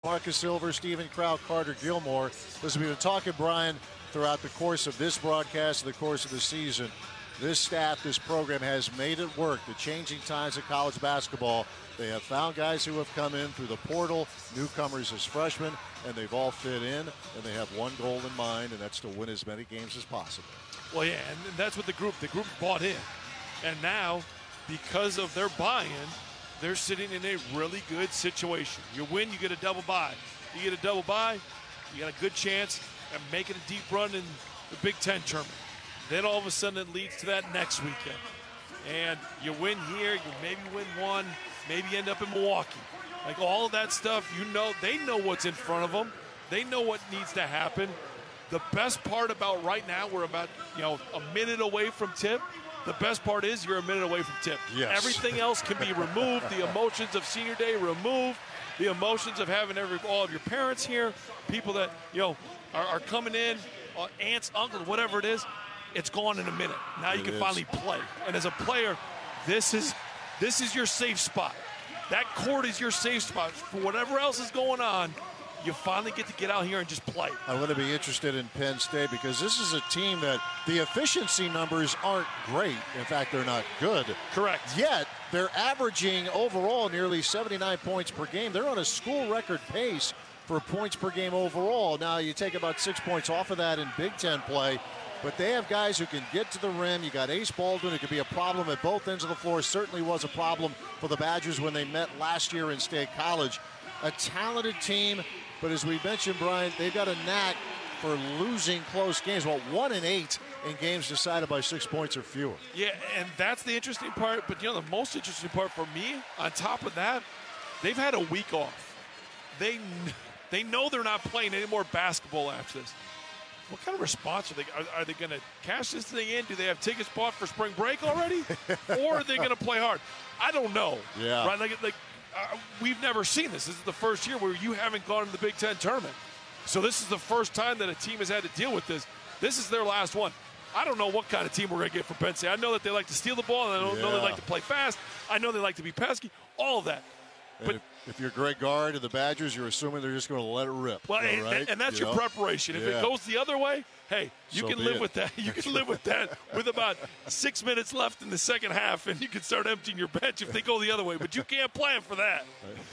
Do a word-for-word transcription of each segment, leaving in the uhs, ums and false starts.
Marcus Silver, Stephen Crow, Carter Gilmore. Listen, we've been talking, Brian, throughout the course of this broadcast, the course of the season. This staff, this program has made it work. The changing times of college basketball. They have found guys who have come in through the portal, newcomers as freshmen, and they've all fit in, and they have one goal in mind, and that's to win as many games as possible. Well, yeah, and that's what the group, the group bought in. And now, because of their buy-in, they're sitting in a really good situation. You win, you get a double bye. You get a double bye, you got a good chance at making a deep run in the Big Ten tournament. Then all of a sudden it leads to that next weekend. And you win here, you maybe win one, maybe end up in Milwaukee. Like all of that stuff, you know, they know what's in front of them. They know what needs to happen. The best part about right now, we're about, you know, a minute away from tip. The best part is you're a minute away from tip. Yes. Everything else can be removed. The emotions of senior day removed. The emotions of having every all of your parents here, people that, you know, are, are coming in, uh, aunts, uncles, whatever it is, it's gone in a minute. Now you It can is. finally play. And as a player, this is this is your safe spot. That court is your safe spot. For whatever else is going on, you finally get to get out here and just play. I'm going to be interested in Penn State because this is a team that the efficiency numbers aren't great. In fact, they're not good. Correct. Yet, they're averaging overall nearly seventy-nine points per game. They're on a school record pace for points per game overall. Now, you take about six points off of that in Big Ten play, but they have guys who can get to the rim. You got Ace Baldwin, who could be a problem at both ends of the floor. Certainly was a problem for the Badgers when they met last year in State College. A talented team. But as we mentioned, Brian, they've got a knack for losing close games. Well, one and eight in games decided by six points or fewer. Yeah, and that's the interesting part. But, you know, the most interesting part for me, on top of that, they've had a week off. They they know they're not playing any more basketball after this. What kind of response are they? Are, are they going to cash this thing in? Do they have tickets bought for spring break already? Or are they going to play hard? I don't know. Yeah. Right? Like, like uh, we've never seen this. This is the first year where you haven't gone to the Big Ten tournament. So this is the first time that a team has had to deal with this. This is their last one. I don't know what kind of team we're going to get from Penn State. I know that they like to steal the ball, and I don't Yeah. know they like to play fast. I know they like to be pesky. All of that. But if, if you're Greg Gard and the Badgers, you're assuming they're just going to let it rip. well, all and, right? and that's You your know? preparation. If Yeah. it goes the other way, hey, you So can be live it. with that. You can live with that with about six minutes left in the second half, and you can start emptying your bench if they go the other way. But you can't plan for that.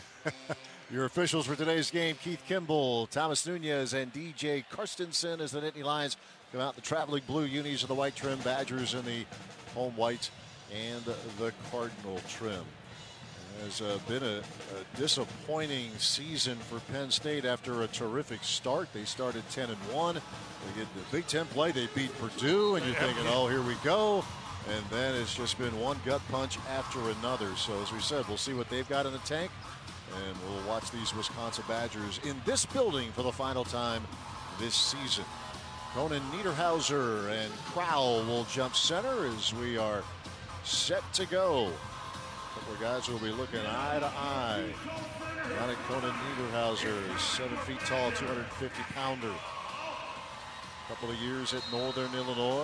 Your officials for today's game, Keith Kimball, Thomas Nunez, and D J Karstensen as the Nittany Lions come out in the traveling blue unis of the white trim, Badgers in the home white and the Cardinal trim. Has uh, been a, a disappointing season for Penn State after a terrific start. They started ten and one. They get the Big Ten play. They beat Purdue, and you're thinking, oh, here we go. And then it's just been one gut punch after another. So as we said, we'll see what they've got in the tank, and we'll watch these Wisconsin Badgers in this building for the final time this season. Conan Niederhauser and Crowell will jump center as we are set to go. Couple of guys will be looking eye to eye. Ronnie Conan Niederhauser is seven feet tall, two hundred fifty pounder. Couple of years at Northern Illinois.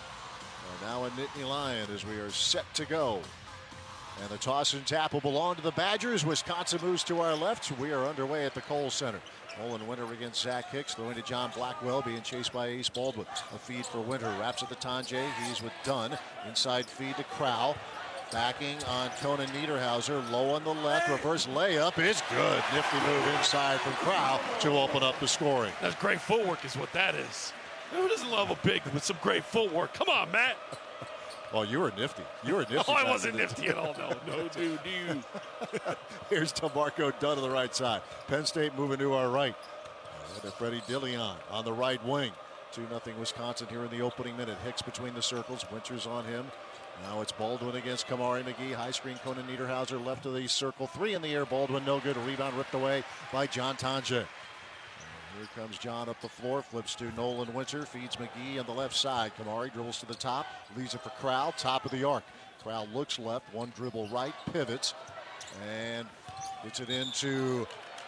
And now a Nittany Lion as we are set to go. And the toss and tap will belong to the Badgers. Wisconsin moves to our left. We are underway at the Kohl Center. Olin Winter against Zach Hicks, throwing to John Blackwell, being chased by Ace Baldwin. A feed for Winter, wraps at the Tanjay. He's with Dunn. Inside feed to Crowell. Backing on Conan Niederhauser, low on the left, reverse layup is good. Nifty move inside from Crowell to open up the scoring. That's great footwork is what that is. Who doesn't love a big with some great footwork? Come on, Matt. Oh, you were nifty. You were nifty. Oh, I back wasn't in the- nifty at all. No, no, dude, dude. Here's DeMarco Dunn on the right side. Penn State moving to our right. And Freddie Dillion on the right wing. two nothing Wisconsin here in the opening minute. Hicks between the circles. Winters on him. Now it's Baldwin against Kamari McGee. High screen Conan Niederhauser left of the circle. Three in the air. Baldwin no good. A rebound ripped away by John Tanjay. Here comes John up the floor. Flips to Nolan Winter. Feeds McGee on the left side. Kamari dribbles to the top. Leaves it for Crowell. Top of the arc. Crowell looks left. One dribble right. Pivots. And gets it into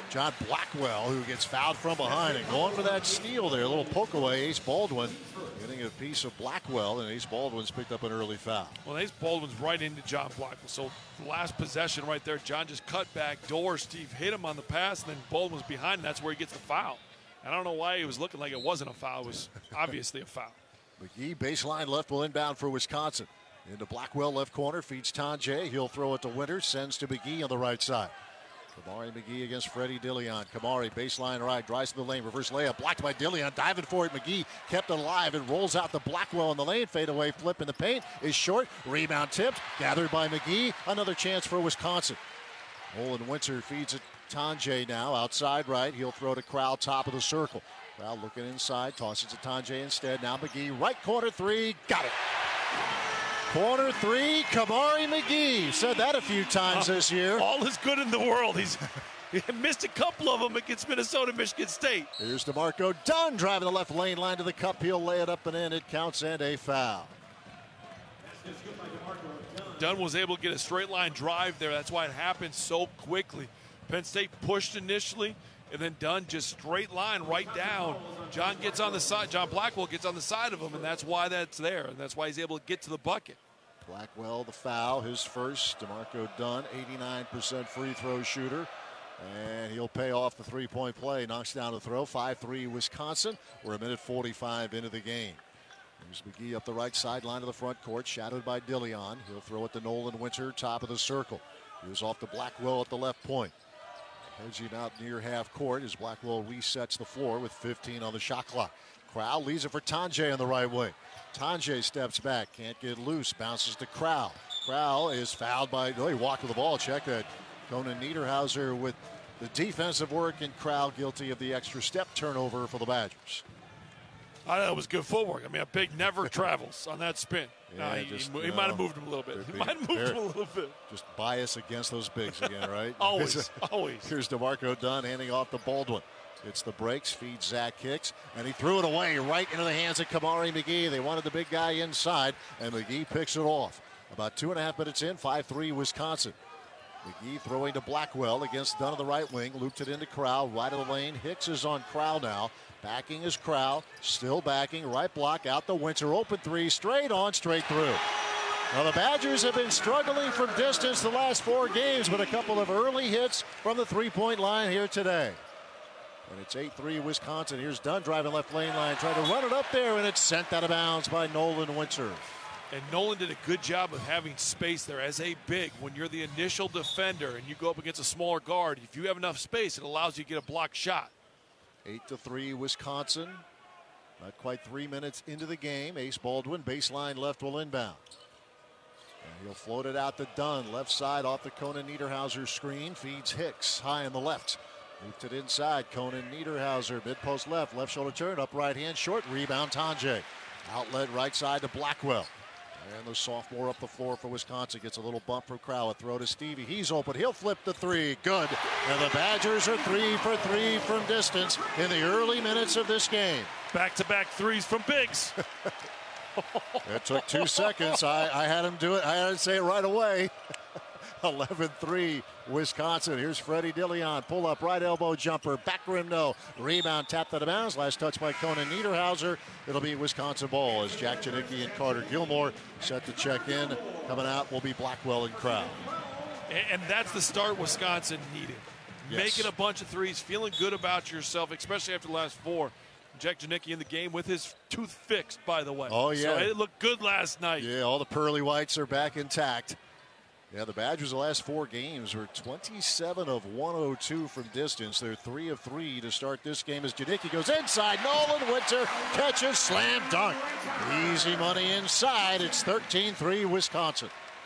John Blackwell, who gets fouled from behind and going for that steal there. A little poke away. Ace Baldwin getting a piece of Blackwell, and Ace Baldwin's picked up an early foul. Well, Ace Baldwin's right into John Blackwell. So the last possession right there, John just cut back door. Steve hit him on the pass, and then Baldwin's behind, and that's where he gets the foul. I don't know why he was looking like it wasn't a foul. It was obviously a foul. McGee baseline left will inbound for Wisconsin. Into Blackwell left corner, feeds Tonje. He'll throw it to Winters, sends to McGee on the right side. Kamari McGee against Freddie Dilion. Kamari baseline right, drives to the lane, reverse layup, blocked by Dilion, diving for it. McGee kept it alive and rolls out to Blackwell in the lane. Fadeaway flip in the paint is short. Rebound tipped, gathered by McGee. Another chance for Wisconsin. Olin Winter feeds it. Tonje now outside right. He'll throw to Crowell, top of the circle. Crowell looking inside, tosses it to Tonje instead. Now McGee, right corner three, got it. Corner three, Kamari McGee. Said that a few times uh, this year. All is good in the world. He's he missed a couple of them against Minnesota, Michigan State. Here's DeMarco Dunn driving the left lane line to the cup. He'll lay it up and in. It counts and a foul. Dunn was able to get a straight line drive there. That's why it happened so quickly. Penn State pushed initially, and then Dunn just straight line right down. John gets on the side. John Blackwell gets on the side of him, and that's why that's there, and that's why he's able to get to the bucket. Blackwell, the foul, his first. DeMarco Dunn, eighty-nine percent free throw shooter, and he'll pay off the three-point play. Knocks down the throw. five three Wisconsin. We're a minute forty-five into the game. Here's McGee up the right sideline of the front court, shadowed by Dilion. He'll throw it to Nolan Winter, top of the circle. He was off to Blackwell at the left point. Hedging out near half court as Blackwell resets the floor with fifteen on the shot clock. Crowell leaves it for Tonje on the right wing. Tonje steps back, can't get loose, bounces to Crowell. Crowell is fouled by, oh, he walked with the ball. Check that. Conan Niederhauser with the defensive work, and Crowell guilty of the extra step turnover for the Badgers. I thought it was good footwork. I mean, a big never travels on that spin. Yeah, uh, he just, he, he no, might have moved him a little bit. He might have moved him a little bit. Just bias against those bigs again, right? always, always. Here's DeMarco Dunn handing off to Baldwin. It's the breaks, feeds Zach Hicks, and he threw it away right into the hands of Kamari McGee. They wanted the big guy inside, and McGee picks it off. About two and a half minutes in, five three Wisconsin. McGee throwing to Blackwell against Dunn on the right wing. Looped it into Crowell, right of the lane. Hicks is on Crowell now. Backing is Crowell. Still backing. Right block out the Winter. Open three. Straight on, straight through. Now the Badgers have been struggling from distance the last four games, but a couple of early hits from the three-point line here today. And it's eight three Wisconsin. Here's Dunn driving left lane line. Trying to run it up there, and it's sent out of bounds by Nolan Winter. And Nolan did a good job of having space there as a big. When you're the initial defender and you go up against a smaller guard, if you have enough space, it allows you to get a block shot. eight to three Wisconsin. Not quite three minutes into the game. Ace Baldwin, baseline left, will inbound. And he'll float it out to Dunn. Left side off the Conan Niederhauser screen. Feeds Hicks high in the left. Moved it inside. Conan Niederhauser, mid-post left. Left shoulder turn, up right hand, short. Rebound Tonje. Outlet right side to Blackwell. And the sophomore up the floor for Wisconsin gets a little bump for Crowell. Throw to Stevie. He's open. He'll flip the three. Good. And the Badgers are three for three from distance in the early minutes of this game. Back-to-back threes from bigs. It took two seconds. I, I had him do it. I had to say it right away. eleven three Wisconsin. Here's Freddie Dilion. Pull up right elbow jumper. Back rim no. Rebound tapped out of bounds. Last touch by Conan Niederhauser. It'll be Wisconsin ball as Jack Janicki and Carter Gilmore set to check in. Coming out will be Blackwell and Crowell. And that's the start Wisconsin needed. Yes. Making a bunch of threes, feeling good about yourself, especially after the last four. Jack Janicki in the game with his tooth fixed, by the way. Oh, yeah. So it looked good last night. Yeah, all the pearly whites are back intact. Yeah, the Badgers the last four games were twenty-seven of one oh two from distance. They're three of three to start this game as Janicki goes inside. Nolan Winter catches, slam dunk. Easy money inside. It's thirteen three Wisconsin.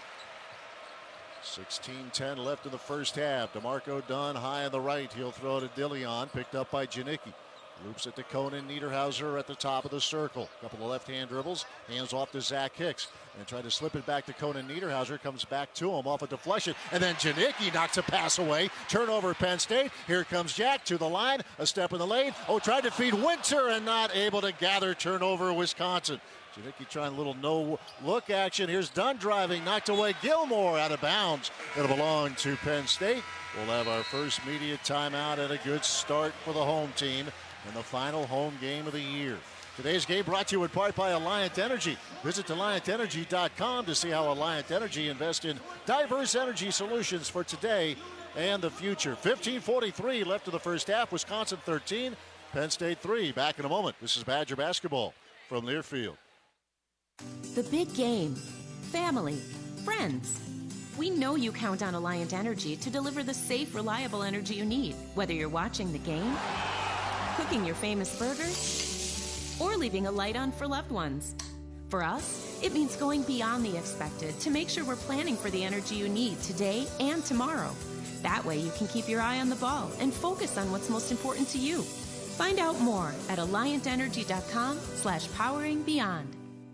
sixteen ten left in the first half. DeMarco Dunn high on the right. He'll throw to Dilion, picked up by Janicki. Loops it to Conan Niederhauser at the top of the circle. Couple of left-hand dribbles. Hands off to Zach Hicks. And try to slip it back to Conan Niederhauser. Comes back to him off a deflection. And then Janicki knocks a pass away. Turnover Penn State. Here comes Jack to the line. A step in the lane. Oh, tried to feed Winter and not able to gather. Turnover Wisconsin. Janicki trying a little no-look action. Here's Dunn driving. Knocked away. Gilmore out of bounds. It'll belong to Penn State. We'll have our first media timeout and a good start for the home team in the final home game of the year. Today's game brought to you in part by Alliant Energy. Visit alliant energy dot com to see how Alliant Energy invests in diverse energy solutions for today and the future. fifteen forty-three left of the first half. Wisconsin thirteen, Penn State three. Back in a moment. This is Badger basketball from Learfield. The big game. Family. Friends. We know you count on Alliant Energy to deliver the safe, reliable energy you need, whether you're watching the game, cooking your famous burgers, or leaving a light on for loved ones. For us, it means going beyond the expected to make sure we're planning for the energy you need today and tomorrow. That way you can keep your eye on the ball and focus on what's most important to you. Find out more at alliant energy dot com slash powering beyond.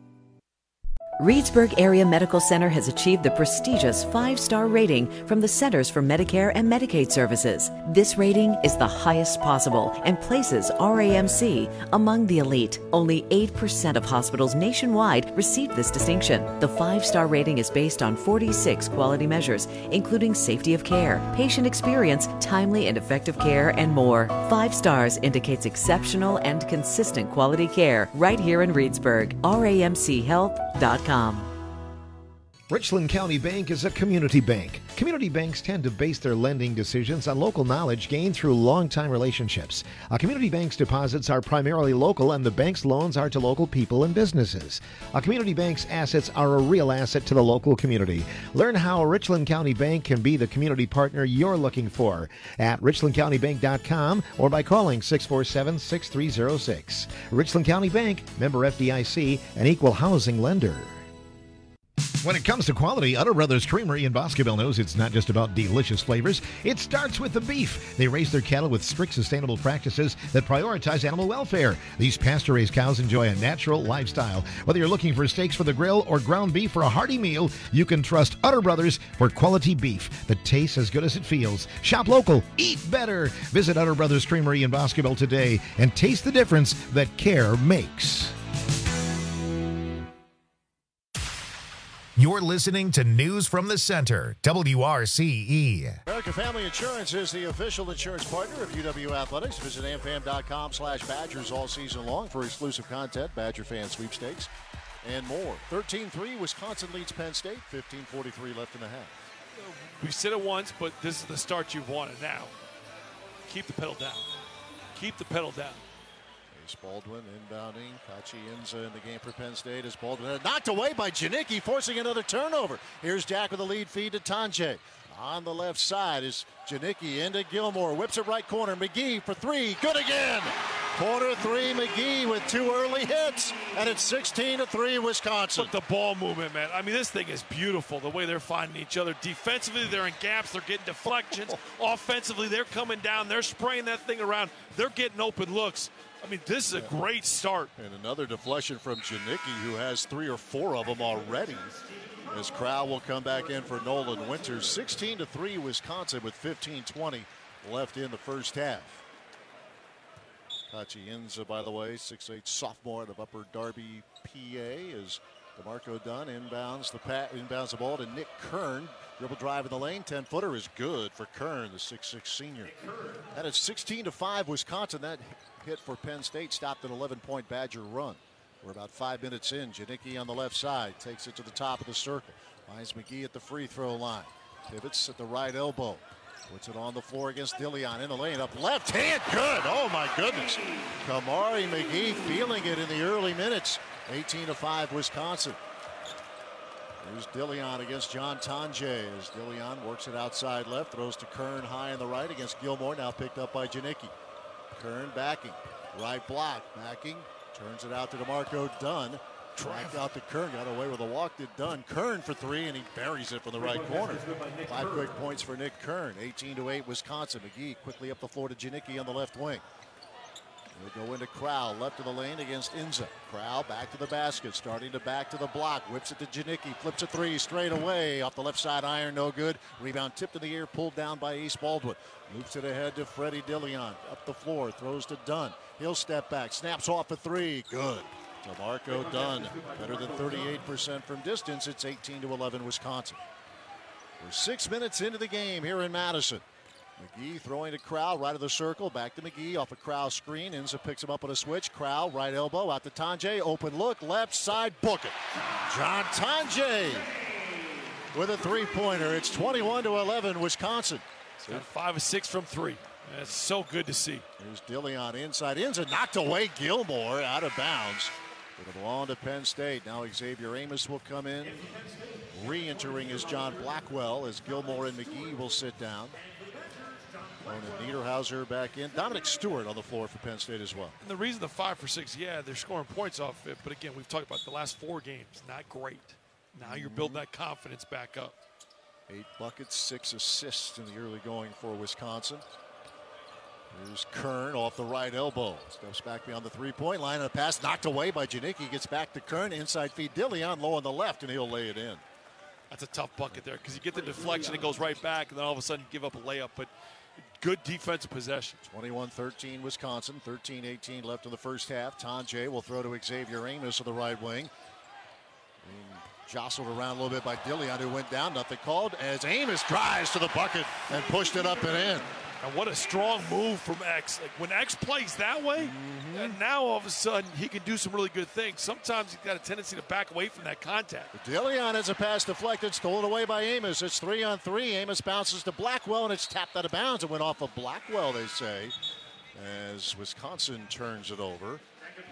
Reedsburg Area Medical Center has achieved the prestigious five-star rating from the Centers for Medicare and Medicaid Services. This rating is the highest possible and places R A M C among the elite. Only eight percent of hospitals nationwide receive this distinction. The five-star rating is based on forty-six quality measures, including safety of care, patient experience, timely and effective care, and more. Five stars indicates exceptional and consistent quality care right here in Reedsburg. R A M C health dot com. Richland County Bank is a community bank. Community banks tend to base their lending decisions on local knowledge gained through long-time relationships. A community bank's deposits are primarily local, and the bank's loans are to local people and businesses. A community bank's assets are a real asset to the local community. Learn how Richland County Bank can be the community partner you're looking for at richland county bank dot com or by calling six four seven, six three zero six. Richland County Bank, member F D I C, an equal housing lender. When it comes to quality, Utter Brothers Creamery in Boscobel knows it's not just about delicious flavors. It starts with the beef. They raise their cattle with strict sustainable practices that prioritize animal welfare. These pasture-raised cows enjoy a natural lifestyle. Whether you're looking for steaks for the grill or ground beef for a hearty meal, you can trust Utter Brothers for quality beef that tastes as good as it feels. Shop local, eat better. Visit Utter Brothers Creamery in Boscobel today and taste the difference that care makes. You're listening to News from the Center, W R C E. American Family Insurance is the official insurance partner of U W Athletics. Visit amfam dot com slash Badgers all season long for exclusive content, Badger fan sweepstakes, and more. thirteen three, Wisconsin leads Penn State. fifteen forty-three left in the half. We said it once, but this is the start you've wanted now. Keep the pedal down. Keep the pedal down. Ace Baldwin inbounding. Kachi Inza in the game for Penn State as Baldwin knocked away by Janicki, forcing another turnover. Here's Jack with a lead feed to Tanjay. On the left side is Janicki into Gilmore. Whips it right corner. McGee for three. Good again. Corner three, McGee with two early hits. And it's sixteen to three, Wisconsin. But the ball movement, man. I mean, this thing is beautiful, the way they're finding each other. Defensively, they're in gaps. They're getting deflections. Offensively, they're coming down. They're spraying that thing around. They're getting open looks. I mean, this is a great start. And another deflection from Janicki, who has three or four of them already. As Crowell will come back in for Nolan Winters. sixteen to three, Wisconsin with fifteen twenty left in the first half. Kachi Inza, by the way, six eight sophomore out of Upper Darby, P A, as DeMarco Dunn inbounds the pat, inbounds the ball to Nick Kern. Dribble drive in the lane, ten-footer is good for Kern, the six six senior. And it's sixteen to five, Wisconsin. That hit for Penn State stopped an eleven-point Badger run. We're about five minutes in. Janicki on the left side takes it to the top of the circle. Finds McGee at the free throw line. Pivots at the right elbow. Puts it on the floor against Dillion in the lane. Up left hand. Good. Oh, my goodness. Kamari McGee feeling it in the early minutes. eighteen to five, Wisconsin. Here's Dillion against John Tanjay as Dillion works it outside left. Throws to Kern high on the right against Gilmore. Now picked up by Janicki. Kern backing. Right block. Backing. Turns it out to DeMarco Dunn. Tracked out to Kern. Got away with a walk to Dunn. Kern for three, and he buries it from the right corner. Five quick points for Nick Kern. eighteen to eight, Wisconsin. McGee quickly up the floor to Janicki on the left wing. We'll go into Crowell, left of the lane against Inza. Crowell back to the basket, starting to back to the block. Whips it to Janicki, flips a three straight away. Off the left side iron, no good. Rebound tipped in the air, pulled down by Ace Baldwin. Moves it ahead to Freddie Dillion. Up the floor, throws to Dunn. He'll step back, snaps off a three. Good. DeMarco Dunn, better than thirty-eight percent from distance. It's eighteen to eleven, Wisconsin. We're six minutes into the game here in Madison. McGee throwing to Crowell, right of the circle, back to McGee, off a Crowell screen. Inza picks him up on a switch. Crowell, right elbow, out to Tonje, open look, left side, book it. John Tonje with a three-pointer. It's twenty-one to eleven, Wisconsin. He's got five or six from three. That's so good to see. Here's Dillion inside. Inza knocked away Gilmore out of bounds. It'll belong to Penn State. Now Xavier Amos will come in. Re-entering is John Blackwell as Gilmore and McGee will sit down. And Niederhauser back in. Dominic Stewart on the floor for Penn State as well. And the reason the five for six, yeah, they're scoring points off it. But again, we've talked about the last four games. Not great. Now you're building that confidence back up. Eight buckets, six assists in the early going for Wisconsin. Here's Kern off the right elbow. Steps back beyond the three-point line. And a pass knocked away by Janicki. Gets back to Kern. Inside feed Dillion low on the left, and he'll lay it in. That's a tough bucket there because you get the deflection, it goes right back, and then all of a sudden you give up a layup. But good defensive possession. twenty-one thirteen Wisconsin. thirteen eighteen left in the first half. Tonje will throw to Xavier Amos on the right wing. Being jostled around a little bit by Dillion, who went down. Nothing called as Amos drives to the bucket and pushed it up and in. And what a strong move from X. Like when X plays that way, mm-hmm. and now all of a sudden he can do some really good things. Sometimes he's got a tendency to back away from that contact. Dillion has a pass deflected, stolen away by Amos. It's three on three. Amos bounces to Blackwell, and it's tapped out of bounds. It went off of Blackwell, they say, as Wisconsin turns it over.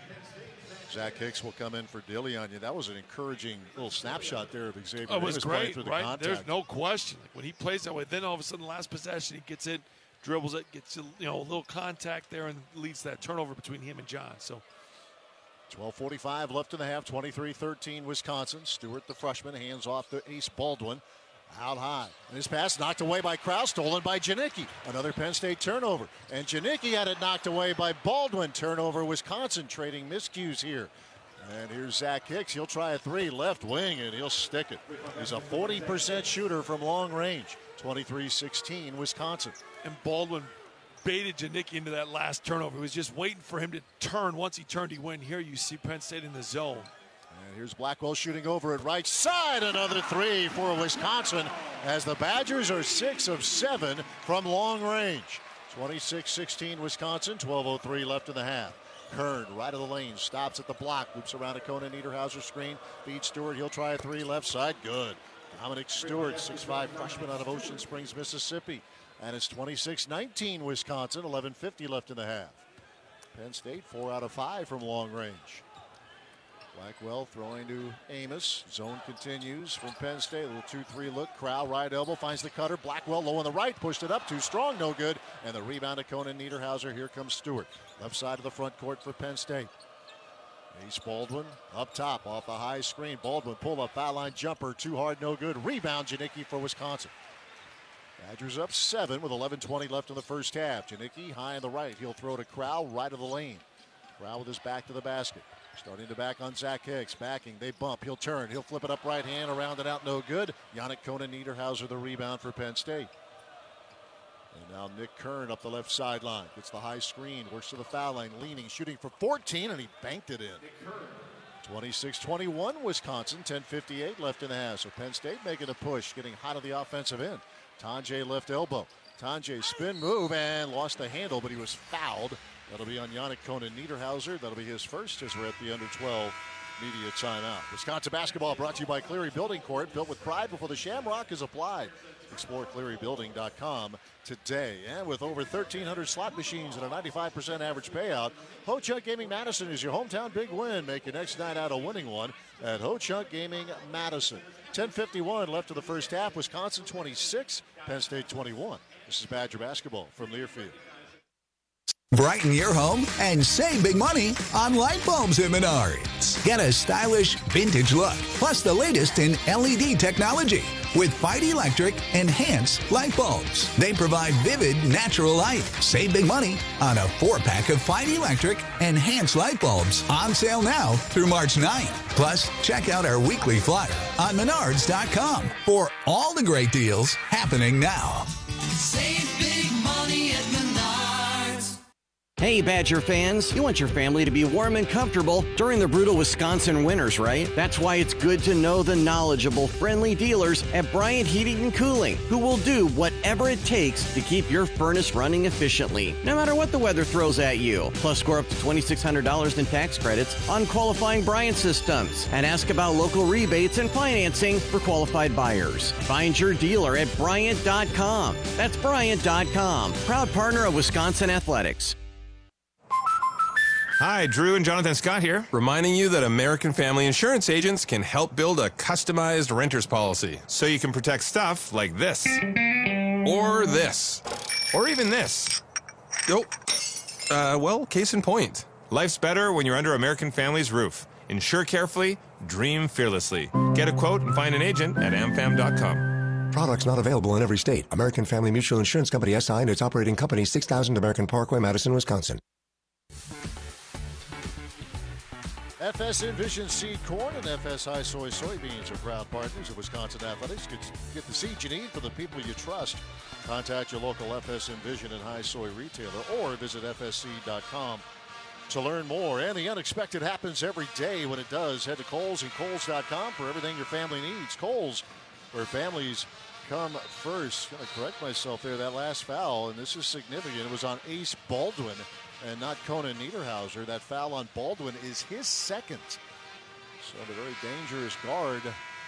Zach Hicks will come in for Dillion. Yeah, that was an encouraging little snapshot there of Xavier. Oh, it was great, through the right? Contact. There's no question. Like when he plays that way, then all of a sudden, last possession, he gets it, dribbles it, gets you know a little contact there, and leads to that turnover between him and John. So, twelve forty-five left in the half. twenty-three thirteen Wisconsin. Stewart, the freshman, hands off to Ace Baldwin. Out high. And his pass knocked away by Crowell, stolen by Janicki. Another Penn State turnover. And Janicki had it knocked away by Baldwin. Turnover, Wisconsin trading miscues here. And here's Zach Hicks. He'll try a three, left wing, and he'll stick it. He's a forty percent shooter from long range. twenty-three sixteen Wisconsin. And Baldwin baited Janicki into that last turnover. He was just waiting for him to turn. Once he turned, he went. Here you see Penn State in the zone. And here's Blackwell shooting over at right side. Another three for Wisconsin as the Badgers are six of seven from long range. twenty-six sixteen Wisconsin, twelve oh three left in the half. Kern, right of the lane, stops at the block, loops around a Conan Niederhauser screen, feeds Stewart, he'll try a three, left side, good. Dominic Stewart, six five freshman out of Ocean Springs, Mississippi. And it's twenty-six nineteen Wisconsin, eleven fifty left in the half. Penn State, four out of five from long range. Blackwell throwing to Amos. Zone continues from Penn State. A little two three look. Crowell, right elbow, finds the cutter. Blackwell low on the right, pushed it up. Too strong, no good. And the rebound to Conan Niederhauser. Here comes Stewart. Left side of the front court for Penn State. Ace Baldwin up top off the high screen. Baldwin pull up, foul line jumper. Too hard, no good. Rebound, Janicki for Wisconsin. Badgers up seven with eleven twenty left in the first half. Janicki high on the right. He'll throw to Crowell, right of the lane. Crowell with his back to the basket. Starting to back on Zach Hicks. Backing, they bump. He'll turn. He'll flip it up right hand, around and out, no good. Yannick Conan Niederhauser, the rebound for Penn State. And now Nick Kern up the left sideline. Gets the high screen, works to the foul line, leaning, shooting for fourteen, and he banked it in. twenty-six twenty-one Wisconsin, ten fifty-eight left in the half. So Penn State making a push, getting hot on the offensive end. Tonje left elbow. Tonje spin move and lost the handle, but he was fouled. That'll be on Yannick Conan Niederhauser. That'll be his first as we're at the under twelve media timeout. Wisconsin basketball brought to you by Cleary Building Court. Built with pride before the Shamrock is applied. Explore Cleary Building dot com today. And with over thirteen hundred slot machines and a ninety-five percent average payout, Ho Chunk Gaming Madison is your hometown big win. Make your next night out a winning one at Ho Chunk Gaming Madison. ten fifty-one left of the first half. Wisconsin twenty-six, Penn State twenty-one. This is Badger basketball from Learfield. Brighten your home and save big money on light bulbs at Menards. Get a stylish vintage look, plus the latest in L E D technology with Fight Electric Enhanced Light Bulbs. They provide vivid, natural light. Save big money on a four-pack of Fight Electric Enhanced Light Bulbs. On sale now through March ninth. Plus, check out our weekly flyer on Menards dot com for all the great deals happening now. Save big money at Menards. Hey, Badger fans, you want your family to be warm and comfortable during the brutal Wisconsin winters, right? That's why it's good to know the knowledgeable, friendly dealers at Bryant Heating and Cooling, who will do whatever it takes to keep your furnace running efficiently, no matter what the weather throws at you. Plus, score up to two thousand six hundred dollars in tax credits on qualifying Bryant systems. And ask about local rebates and financing for qualified buyers. Find your dealer at Bryant dot com. That's Bryant dot com, proud partner of Wisconsin Athletics. Hi, Drew and Jonathan Scott here, reminding you that American Family Insurance agents can help build a customized renter's policy so you can protect stuff like this, or this, or even this. Oh, uh, well, case in point. Life's better when you're under American Family's roof. Insure carefully, dream fearlessly. Get a quote and find an agent at am fam dot com. Products not available in every state. American Family Mutual Insurance Company, S I and its operating company, six thousand American Parkway, Madison, Wisconsin. F S Envision Seed Corn and F S High Soy Soybeans are proud partners of Wisconsin Athletics. Get the seed you need for the people you trust. Contact your local F S Envision and High Soy retailer or visit f s seed dot com to learn more. And the unexpected happens every day. When it does, head to Kohl's and Kohl's dot com for everything your family needs. Kohl's, where families come first. I'm going to correct myself there. That last foul, and this is significant, it was on Ace Baldwin and not Conan Niederhauser. That foul on Baldwin is his second. So the very dangerous guard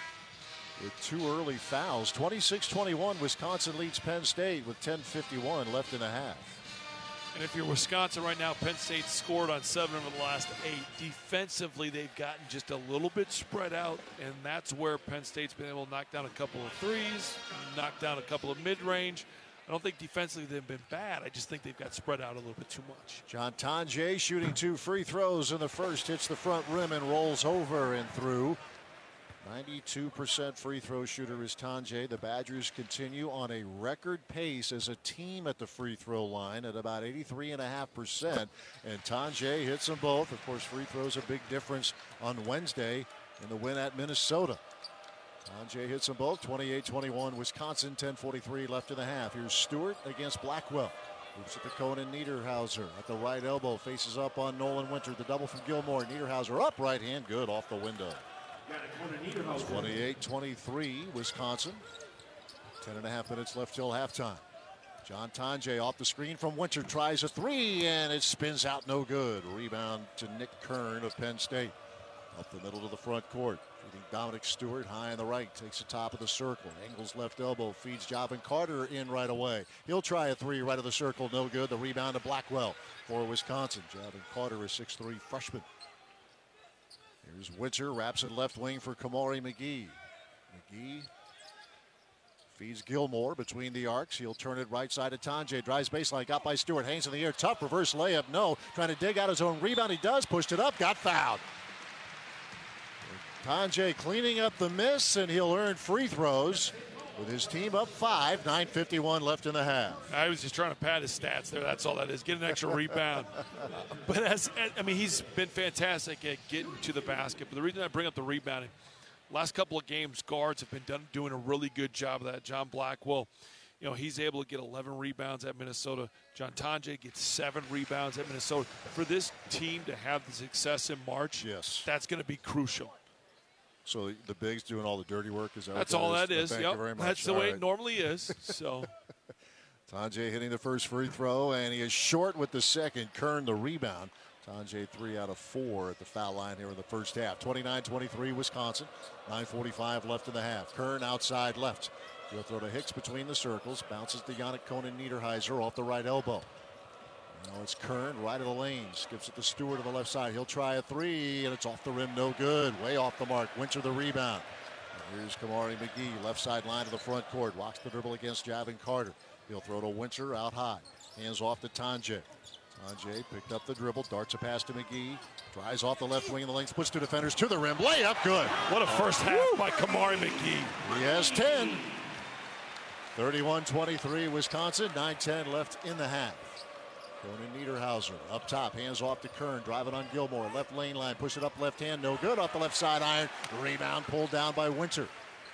with two early fouls. twenty-six twenty-one, Wisconsin leads Penn State with ten fifty-one left in the half. And if you're Wisconsin right now, Penn State scored on seven of the last eight. Defensively, they've gotten just a little bit spread out, and that's where Penn State's been able to knock down a couple of threes, knock down a couple of mid-range. I don't think defensively they've been bad. I just think they've got spread out a little bit too much. John Tonje shooting two free throws in the first, hits the front rim and rolls over and through. ninety-two percent free throw shooter is Tonje. The Badgers continue on a record pace as a team at the free throw line at about eighty-three point five percent. And Tonje hits them both. Of course, free throws a big difference on Wednesday in the win at Minnesota. Tonje hits them both. twenty-eight twenty-one, Wisconsin, ten forty-three left in the half. Here's Stewart against Blackwell. Moves it to Conan Niederhauser at the right elbow. Faces up on Nolan Winter. The double from Gilmore. Niederhauser up, right hand, good off the window. twenty-eight twenty-three, Wisconsin. Ten and a half minutes left till halftime. John Tonje off the screen from Winter. Tries a three, and it spins out no good. Rebound to Nick Kern of Penn State. Up the middle to the front court. Feeding Dominic Stewart high on the right. Takes the top of the circle. Angles left elbow. Feeds Javin Carter in right away. He'll try a three right of the circle. No good. The rebound to Blackwell for Wisconsin. Javin Carter, a six three freshman. Here's Winter. Wraps it left wing for Kamari McGee. McGee feeds Gilmore between the arcs. He'll turn it right side to Tonje. Drives baseline. Got by Stewart. Hangs in the air. Tough reverse layup. No. Trying to dig out his own rebound. He does. Pushed it up. Got fouled. Tonje cleaning up the miss, and he'll earn free throws with his team up five. nine fifty-one left in the half. I was just trying to pad his stats there. That's all that is. Get an extra rebound. But as I mean, he's been fantastic at getting to the basket. But the reason I bring up the rebounding, last couple of games, guards have been done, doing a really good job of that. John Blackwell, you know, he's able to get eleven rebounds at Minnesota. John Tonje gets seven rebounds at Minnesota. For this team to have the success in March, yes, that's going to be crucial. So the bigs doing all the dirty work, is that That's what all that that is? is. Thank Yep. you very much. That's the all way right. it normally is. So Tonje hitting the first free throw, and he is short with the second. Kern the rebound. Tonje three out of four at the foul line here in the first half. twenty-nine twenty-three, Wisconsin. nine forty-five left in the half. Kern outside left. He'll throw to Hicks between the circles. Bounces to Yannick Conan Niederhauser off the right elbow. Now it's Kern right of the lane. Skips it to Stewart on the left side. He'll try a three, and it's off the rim. No good. Way off the mark. Winter the rebound. And here's Kamari McGee. Left side line to the front court. Walks the dribble against Javin Carter. He'll throw to Winter out high. Hands off to Tonje. Tonje picked up the dribble. Darts a pass to McGee. Drives off the left wing of the lane. Splits two defenders to the rim. Layup good. What a first half by Kamari McGee. He has ten. thirty-one twenty-three, Wisconsin. nine ten left in the half. Conan Niederhauser up top, hands off to Kern, driving on Gilmore, left lane line, push it up left hand, no good, off the left side iron, rebound pulled down by Winter. And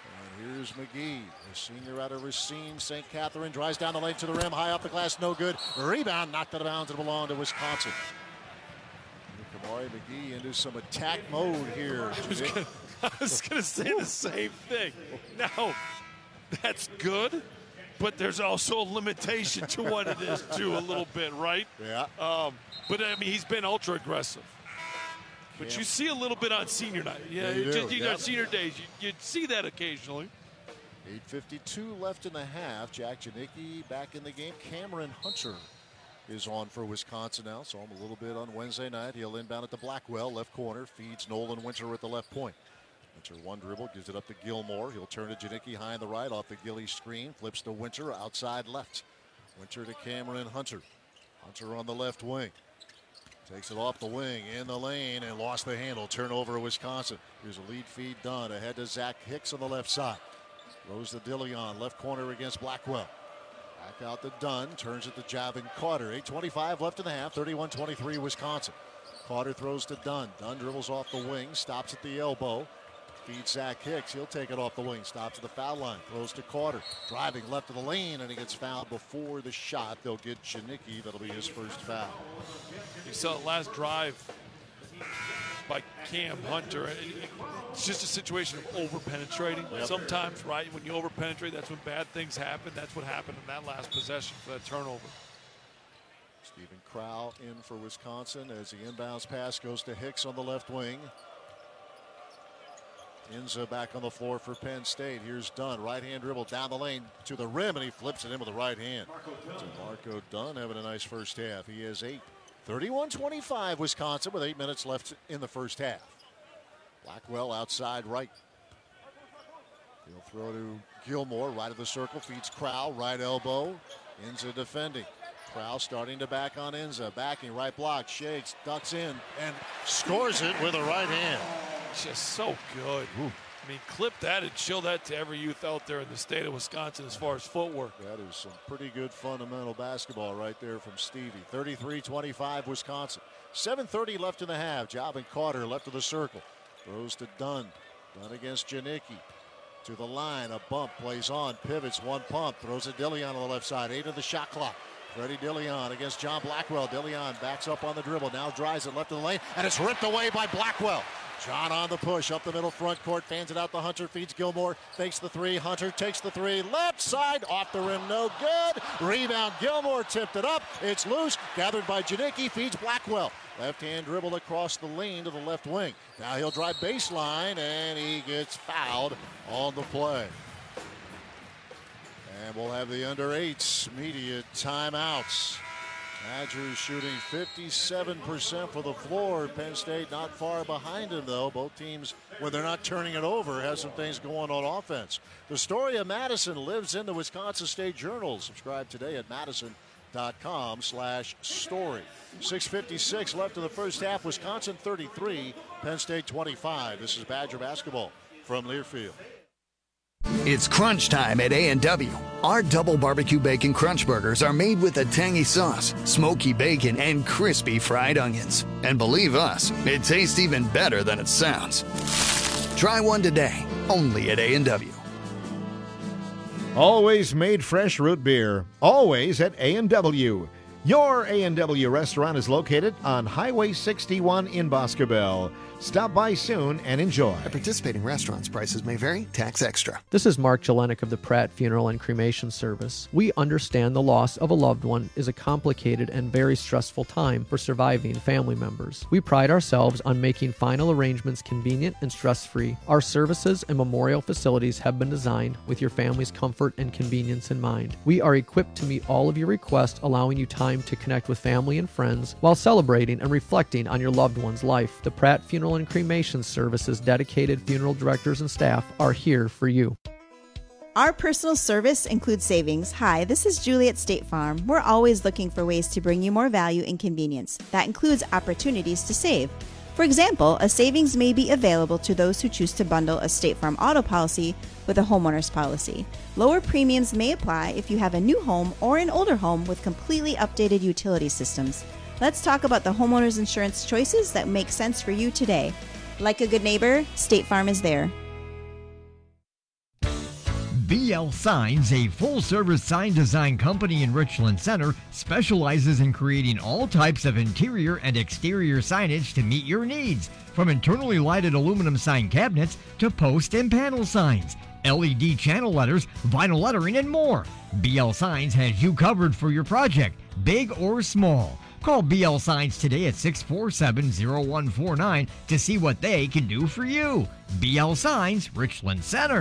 Here's McGee, a senior out of Racine, Saint Catherine, drives down the lane to the rim, high off the glass, no good. Rebound, knocked out of bounds, and belonged to Wisconsin. Kamari McGee into some attack mode here. I was going to say the same thing. Now, that's good, but there's also a limitation to what it is, too, a little bit, right? Yeah. Um, but, I mean, he's been ultra aggressive. But you see a little bit on senior night. Yeah, yeah you just, you yep. know, senior days, you, you see that occasionally. eight fifty-two left in the half. Jack Janicki back in the game. Cameron Hunter is on for Wisconsin now. Saw him a little bit on Wednesday night. He'll inbound it to Blackwell, left corner. Feeds Nolan Winter at the left point. Winter one dribble, gives it up to Gilmore. He'll turn to Janicki high on the right off the Gilly screen. Flips to Winter outside left. Winter to Cameron Hunter. Hunter on the left wing. Takes it off the wing in the lane and lost the handle. Turnover Wisconsin. Here's a lead feed done. Ahead to Zach Hicks on the left side. Throws to Dillion, left corner against Blackwell. Back out to Dunn. Turns it to Javin Carter. eight twenty-five left in the half. thirty-one twenty-three Wisconsin. Carter throws to Dunn. Dunn dribbles off the wing. Stops at the elbow. Feeds Zach Hicks. He'll take it off the wing. Stops at the foul line. Throws to Carter. Driving left of the lane, and he gets fouled before the shot. They'll get Janicki. That'll be his first foul. You saw the last drive by Cam Hunter. It's just a situation of over-penetrating. Yep. Sometimes, right, when you over-penetrate, that's when bad things happen. That's what happened in that last possession for that turnover. Stephen Crowell in for Wisconsin as the inbounds pass goes to Hicks on the left wing. Inza back on the floor for Penn State. Here's Dunn, right-hand dribble down the lane to the rim, and he flips it in with the right hand. To Marco Dunn having a nice first half. He has eight. thirty-one twenty-five Wisconsin with eight minutes left in the first half. Blackwell outside right. He'll throw to Gilmore, right of the circle, feeds Crowell, right elbow. Inza defending. Crowell starting to back on Inza. Backing, right block, shakes, ducks in, and scores it with a right hand. Just so good. Ooh. I mean, clip that and show that to every youth out there in the state of Wisconsin as far as footwork. That is some pretty good fundamental basketball right there from Stevie. thirty-three twenty-five Wisconsin. seven thirty left in the half. Javin Carter left of the circle. Throws to Dunn. Dunn against Janicki. To the line, a bump, plays on, pivots, one pump, throws a Dillion on the left side, eight of the shot clock. Freddie Dillion against John Blackwell. Dillion backs up on the dribble, now drives it left of the lane, and it's ripped away by Blackwell. John on the push, up the middle front court, fans it out to Hunter, feeds Gilmore, fakes the three, Hunter takes the three, left side, off the rim, no good. Rebound, Gilmore tipped it up, it's loose, gathered by Janicki, feeds Blackwell. Left-hand dribble across the lane to the left wing. Now he'll drive baseline, and he gets fouled on the play. And we'll have the under eights media timeouts. Badgers shooting fifty-seven percent for the floor. Penn State not far behind him, though. Both teams, when they're not turning it over, have some things going on offense. The story of Madison lives in the Wisconsin State Journal. Subscribe today at madison dot com slash story. six fifty-six left in the first half. Wisconsin thirty-three, Penn State twenty-five. This is Badger basketball from Learfield. It's crunch time at A and W. Our double barbecue bacon crunch burgers are made with a tangy sauce, smoky bacon, and crispy fried onions. And believe us, it tastes even better than it sounds. Try one today, only at A and W. Always made fresh root beer, always at A and W. Your A and W restaurant is located on Highway sixty-one in Boscobel. Stop by soon and enjoy. At participating restaurants, prices may vary. Tax extra. This is Mark Jelenik of the Pratt Funeral and Cremation Service. We understand the loss of a loved one is a complicated and very stressful time for surviving family members. We pride ourselves on making final arrangements convenient and stress-free. Our services and memorial facilities have been designed with your family's comfort and convenience in mind. We are equipped to meet all of your requests, allowing you time to connect with family and friends while celebrating and reflecting on your loved one's life. The Pratt Funeral and Cremation Service's dedicated funeral directors and staff are here for you. Our personal service includes savings. Hi, this is Julie at State Farm. We're always looking for ways to bring you more value and convenience. That includes opportunities to save. For example, a savings may be available to those who choose to bundle a State Farm auto policy with a homeowner's policy. Lower premiums may apply if you have a new home or an older home with completely updated utility systems. Let's talk about the homeowner's insurance choices that make sense for you today. Like a good neighbor, State Farm is there. B L Signs, a full-service sign design company in Richland Center, specializes in creating all types of interior and exterior signage to meet your needs, from internally lighted aluminum sign cabinets to post and panel signs, L E D channel letters, vinyl lettering, and more. B L Signs has you covered for your project, big or small. Call B L Signs today at six four seven, zero one four nine to see what they can do for you. B L Signs, Richland Center.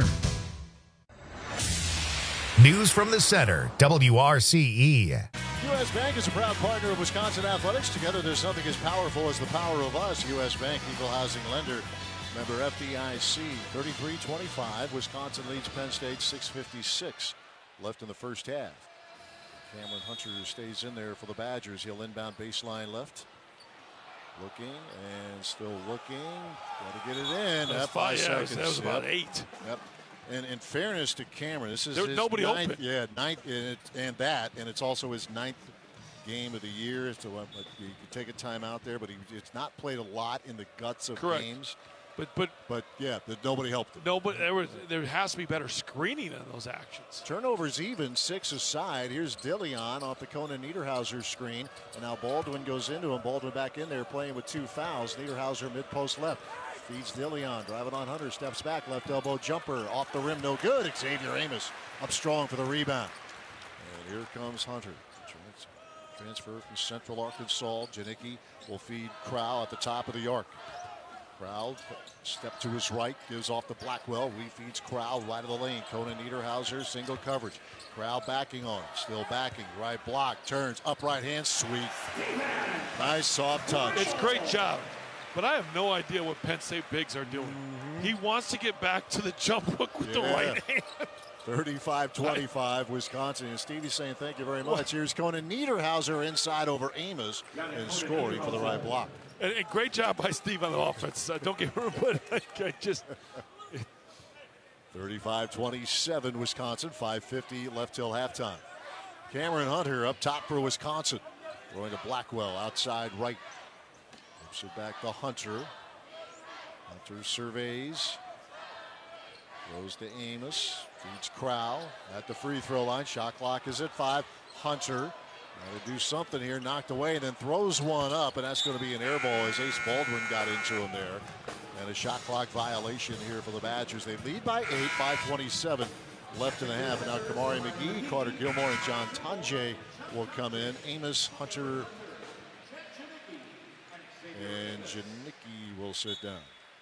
News from the Center, W R C E. U S. Bank is a proud partner of Wisconsin Athletics. Together, there's nothing as powerful as the power of us. U S. Bank, equal housing lender. Member F D I C. thirty-three twenty-five. Wisconsin leads Penn State six fifty-six left in the first half. Cameron Hunter stays in there for the Badgers. He'll inbound baseline left. Looking and still looking. Got to get it in. That's At five, five yeah, seconds. that was about Yep. eight. Yep. And in fairness to Cameron, this is There was his nobody ninth, open. Yeah, ninth, and, it, and that, and it's also his ninth game of the year. So uh, you could take a time out there, but he, it's not played a lot in the guts of Correct. games. But but but yeah, the, nobody helped him. No, but there was there has to be better screening in those actions. Turnovers even, six aside. Here's Dillion off the Conan Niederhauser screen, and now Baldwin goes into him. Baldwin back in there playing with two fouls. Niederhauser mid post left. Feeds Dillion, driving on Hunter, steps back, left elbow jumper, off the rim, no good. Xavier Amos up strong for the rebound. And here comes Hunter. Trans- transfer from Central Arkansas. Janicki will feed Crowell at the top of the arc. Crowell, step to his right, gives off to Blackwell, refeeds Crowell right of the lane. Conan Niederhauser, single coverage. Crowell backing on, still backing, right block, turns, up right hand, sweet. Nice soft touch. It's great job. But I have no idea what Penn State bigs are doing. Mm-hmm. He wants to get back to the jump hook with yeah. the right hand. thirty-five twenty-five, Wisconsin. And Stevie's saying thank you very much. Here's Conan Niederhauser inside over Amos and scoring for the right block. And, and great job by Steve on the offense. Uh, don't get me wrong, but I just... thirty-five twenty-seven, Wisconsin. five fifty left till halftime. Cameron Hunter up top for Wisconsin. Throwing to Blackwell outside right. Gives it back to Hunter. Hunter surveys. Goes to Amos. Feeds Crowell at the free throw line. Shot clock is at five. Hunter got to do something here. Knocked away and then throws one up. And that's going to be an air ball as Ace Baldwin got into him there. And a shot clock violation here for the Badgers. They lead by eight, five twenty-seven left in the half. And now Kamari McGee, Carter Gilmore, and John Tonje will come in. Amos, Hunter, and Janicki will sit down.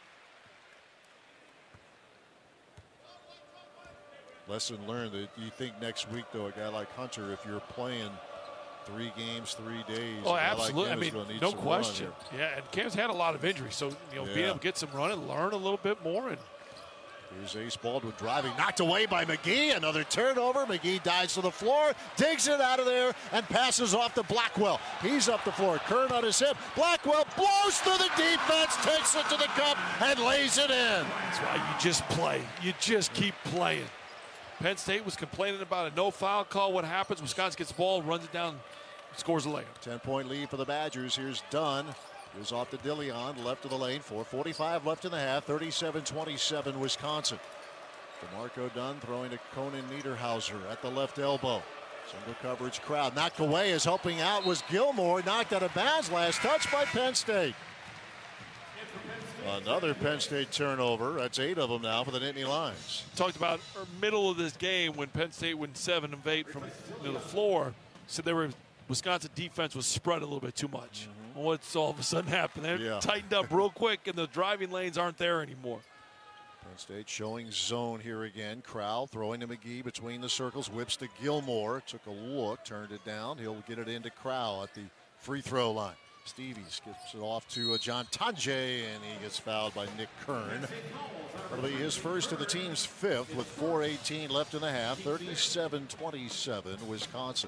Lesson learned that you think next week, though, a guy like Hunter, if you're playing three games, three days. Oh, absolutely. Like I mean, no question. Run yeah, and Cam's had a lot of injuries, so you know, yeah. being able to get some run and learn a little bit more. And here's Ace Baldwin driving, knocked away by McGee. Another turnover. McGee dives to the floor, digs it out of there, and passes off to Blackwell. He's up the floor. Kern on his hip. Blackwell blows through the defense, takes it to the cup, and lays it in. That's why you just play. You just keep playing. Penn State was complaining about a no foul call. What happens? Wisconsin gets the ball, runs it down, scores a layup. ten-point lead for the Badgers. Here's Dunn. Here's off to Dillion, left of the lane. four forty-five left in the half. thirty-seven twenty-seven Wisconsin. DeMarco Dunn throwing to Conan Niederhauser at the left elbow. Single coverage crowd. Knocked away as helping out was Gilmore. Knocked out of bounds. Last touch by Penn State. Another Penn State turnover. That's eight of them now for the Nittany Lions. Talked about middle of this game when Penn State went seven of eight from you know, the floor. So they were Wisconsin defense was spread a little bit too much. Mm-hmm. Well, what's all of a sudden happened? They yeah. tightened up real quick, and the driving lanes aren't there anymore. Penn State showing zone here again. Crowell throwing to McGee between the circles. Whips to Gilmore. Took a look, turned it down. He'll get it into Crowell at the free throw line. Stevie skips it off to uh, John Tonje, and he gets fouled by Nick Kern. That'll be his first of the team's fifth with four eighteen left in the half. thirty-seven twenty-seven Wisconsin.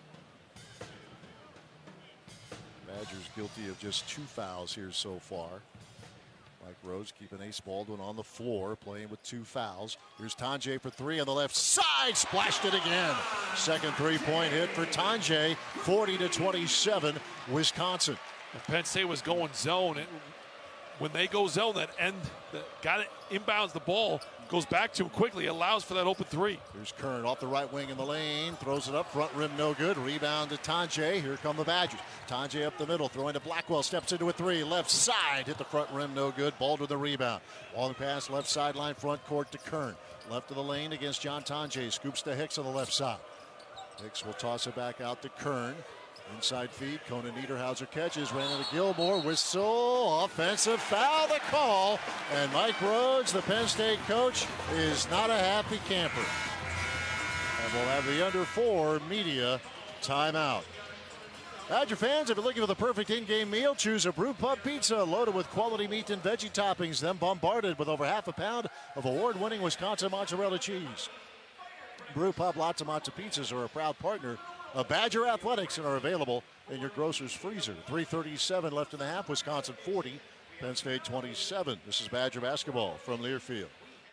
Badgers guilty of just two fouls here so far. Mike Rhodes keeping Ace Baldwin on the floor, playing with two fouls. Here's Tonje for three on the left side. Splashed it again. Second three-point hit for Tonje. forty to twenty-seven, Wisconsin. And Penn State was going zone. It, when they go zone, that end, that got it inbounds the ball, goes back to him quickly, allows for that open three. Here's Kern off the right wing in the lane, throws it up, front rim no good. Rebound to Tonje. Here come the Badgers. Tonje up the middle, throwing to Blackwell, steps into a three, left side, hit the front rim no good. Bald with the rebound. Long pass, left sideline, front court to Kern. Left of the lane against John Tonje, scoops to Hicks on the left side. Hicks will toss it back out to Kern. Inside feed, Conan Niederhauser catches, ran into Gilmore, whistle, offensive foul, the call, and Mike Rhodes, the Penn State coach, is not a happy camper. And we'll have the under four media timeout. Badger fans, if you're looking for the perfect in-game meal, choose a Brew Pub Pizza loaded with quality meat and veggie toppings, then bombarded with over half a pound of award-winning Wisconsin mozzarella cheese. Brew Pub Lots of Matzo Pizzas are a proud partner of Badger Athletics and are available in your grocer's freezer. three thirty-seven left in the half. Wisconsin forty, Penn State twenty-seven. This is Badger basketball from Learfield.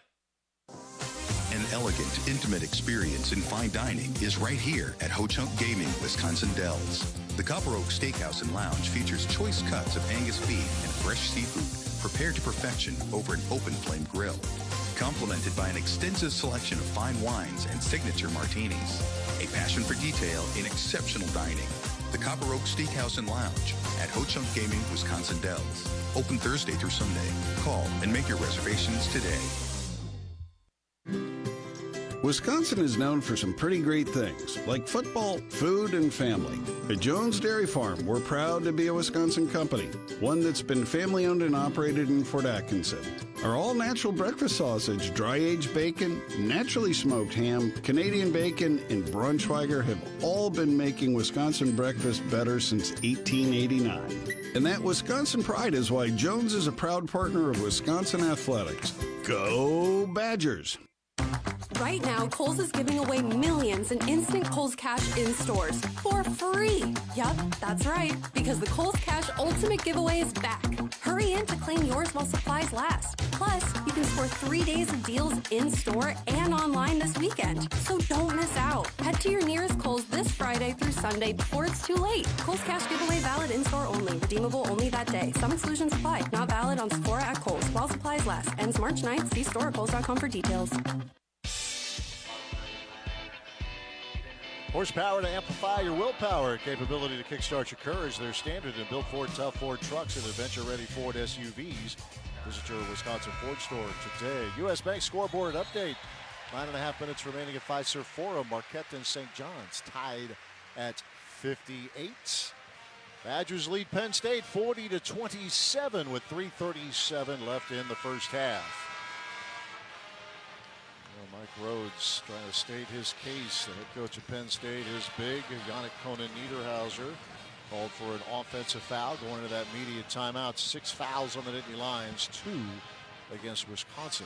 An elegant, intimate experience in fine dining is right here at Ho Chunk Gaming, Wisconsin Dells. The Copper Oak Steakhouse and Lounge features choice cuts of Angus beef and fresh seafood prepared to perfection over an open flame grill, complemented by an extensive selection of fine wines and signature martinis. A passion for detail in exceptional dining. The Copper Oak Steakhouse and Lounge at Ho Chunk Gaming, Wisconsin Dells. Open Thursday through Sunday. Call and make your reservations today. Wisconsin is known for some pretty great things, like football, food, and family. At Jones Dairy Farm, we're proud to be a Wisconsin company, one that's been family-owned and operated in Fort Atkinson. Our all-natural breakfast sausage, dry-aged bacon, naturally smoked ham, Canadian bacon, and Braunschweiger have all been making Wisconsin breakfast better since eighteen eighty-nine. And that Wisconsin pride is why Jones is a proud partner of Wisconsin Athletics. Go Badgers! Right now, Kohl's is giving away millions in instant Kohl's Cash in stores for free. Yup, that's right, because the Kohl's Cash Ultimate Giveaway is back. Hurry in to claim yours while supplies last. Plus, you can score three days of deals in store and online this weekend. So don't miss out. Head to your nearest Kohl's this Friday through Sunday before it's too late. Kohl's Cash Giveaway valid in store only. Redeemable only that day. Some exclusions apply. Not valid on Sephora at Kohl's while supplies last. Ends March ninth. See store at kohls dot com for details. Horsepower to amplify your willpower. Capability to kickstart your courage. They're standard and built Ford tough Ford trucks and adventure-ready Ford S U Vs. Visit your Wisconsin Ford store today. U S Bank scoreboard update. Nine and a half minutes remaining at Fiserv Forum. Marquette and Saint John's tied at fifty-eight. Badgers lead Penn State forty to twenty-seven with three thirty-seven left in the first half. Mike Rhodes trying to state his case. The head coach of Penn State is big. Yannick Conan Niederhauser called for an offensive foul going to that media timeout. Six fouls on the Nittany Lions, two against Wisconsin.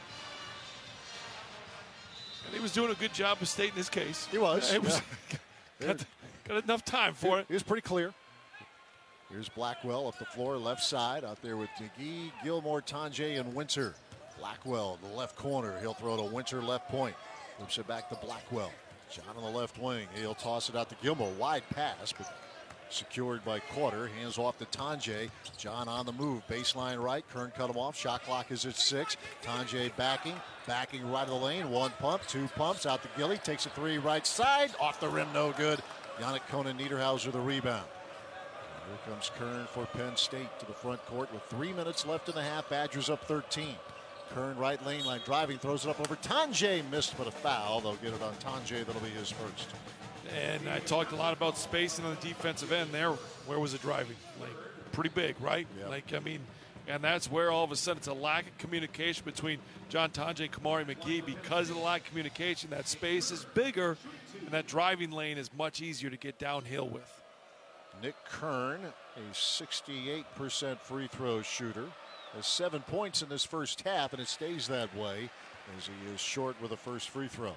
And he was doing a good job of stating his case. He was. It was yeah. got, got enough time for it. He was pretty clear. Here's Blackwell up the floor, left side, out there with McGee, Gilmore, Tonje, and Winter. Blackwell, the left corner. He'll throw to Winter, left point. Moves it back to Blackwell. John on the left wing. He'll toss it out to Gilmore. Wide pass, but secured by Quarter. Hands off to Tonje. John on the move. Baseline right. Kern cut him off. Shot clock is at six. Tonje backing. Backing right of the lane. One pump, two pumps. Out to Gilly. Takes a three right side. Off the rim, no good. Yannick Conan Niederhauser the rebound. And here comes Kern for Penn State to the front court with three minutes left in the half. Badgers up thirteen. Kern right lane line driving, throws it up over Tonje, missed but a foul. They'll get it on Tonje. That'll be his first. And I talked a lot about spacing on the defensive end there. Where was it driving? Like pretty big, right? Yep. Like I mean, and that's where all of a sudden it's a lack of communication between John Tonje and Kamari McGee. Because of the lack of communication, that space is bigger, and that driving lane is much easier to get downhill with. Nick Kern, a sixty-eight percent free throw shooter. Has seven points in this first half, and it stays that way as he is short with the first free throw.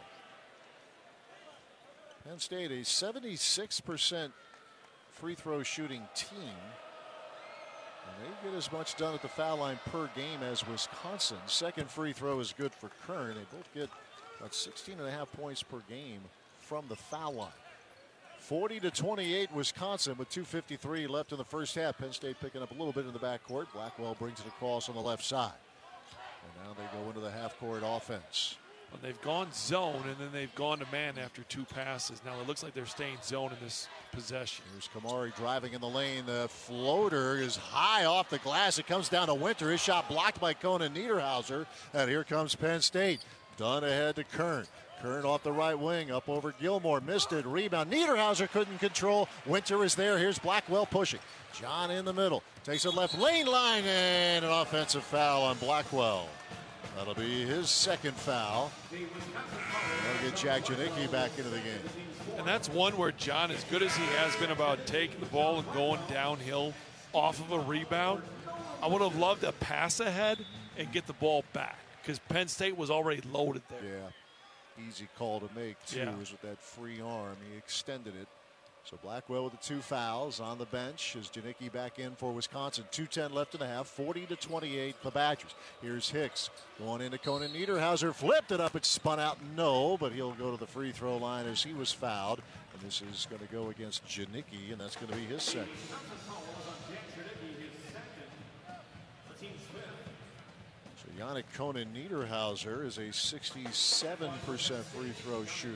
Penn State, a seventy-six percent free throw shooting team. And they get as much done at the foul line per game as Wisconsin. Second free throw is good for Kern. They both get about sixteen and a half points per game from the foul line. forty to twenty-eight Wisconsin with two fifty-three left in the first half. Penn State picking up a little bit in the backcourt. Blackwell brings it across on the left side. Now they go into the half-court offense. Well, they've gone zone, and then they've gone to man after two passes. Now it looks like they're staying zone in this possession. Here's Kamari driving in the lane. The floater is high off the glass. It comes down to Winter. His shot blocked by Conan Niederhauser. And here comes Penn State. Dunn ahead to Kern. Kern off the right wing, up over Gilmore. Missed it. Rebound. Niederhauser couldn't control. Winter is there. Here's Blackwell pushing. John in the middle. Takes it left lane line, and an offensive foul on Blackwell. That'll be his second foul. That'll get Jack Janicki back into the game. And that's one where John, as good as he has been about taking the ball and going downhill off of a rebound, I would have loved a pass ahead and get the ball back because Penn State was already loaded there. Yeah, easy call to make, too, Yeah. was with that free arm. He extended it. So Blackwell with the two fouls on the bench as Janicki back in for Wisconsin. two ten left in the half, forty to twenty-eight the Badgers. Here's Hicks going into Conan Niederhauser, flipped it up, it spun out, no, but he'll go to the free throw line as he was fouled. And this is going to go against Janicki, and that's going to be his second. So Yannick Conan Niederhauser is a sixty-seven percent free throw shooter.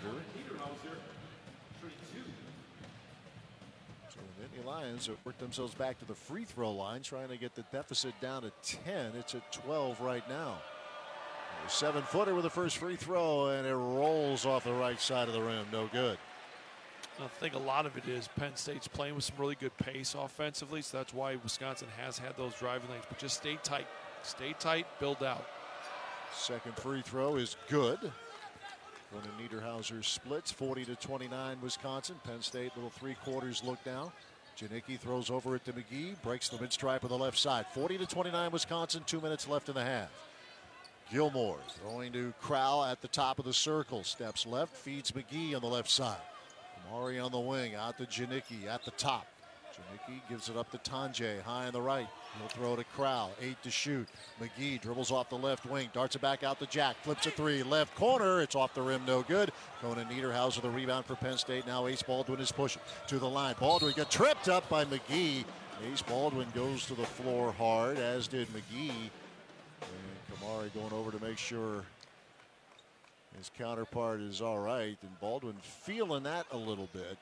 Lions have worked themselves back to the free throw line, trying to get the deficit down to ten. It's at twelve right now. A seven footer with the first free throw, and it rolls off the right side of the rim. No good. I think a lot of it is Penn State's playing with some really good pace offensively, so that's why Wisconsin has had those driving lanes. But just stay tight. Stay tight, build out. Second free throw is good. Conan Niederhauser splits forty to twenty-nine Wisconsin. Penn State little three quarters look now. Janicki throws over it to McGee, breaks the mid-stripe on the left side. forty to twenty-nine Wisconsin, two minutes left in the half. Gilmore throwing to Crowell at the top of the circle. Steps left, feeds McGee on the left side. Amari on the wing, out to Janicki at the top. Janicki gives it up to Tanjay, high on the right. He'll throw to Crowell, eight to shoot. McGee dribbles off the left wing, darts it back out to Jack, flips a three, left corner, it's off the rim, no good. Conan Niederhauser, the rebound for Penn State. Now Ace Baldwin is pushing to the line. Baldwin got tripped up by McGee. Ace Baldwin goes to the floor hard, as did McGee. And Kamari going over to make sure his counterpart is all right. And Baldwin feeling that a little bit.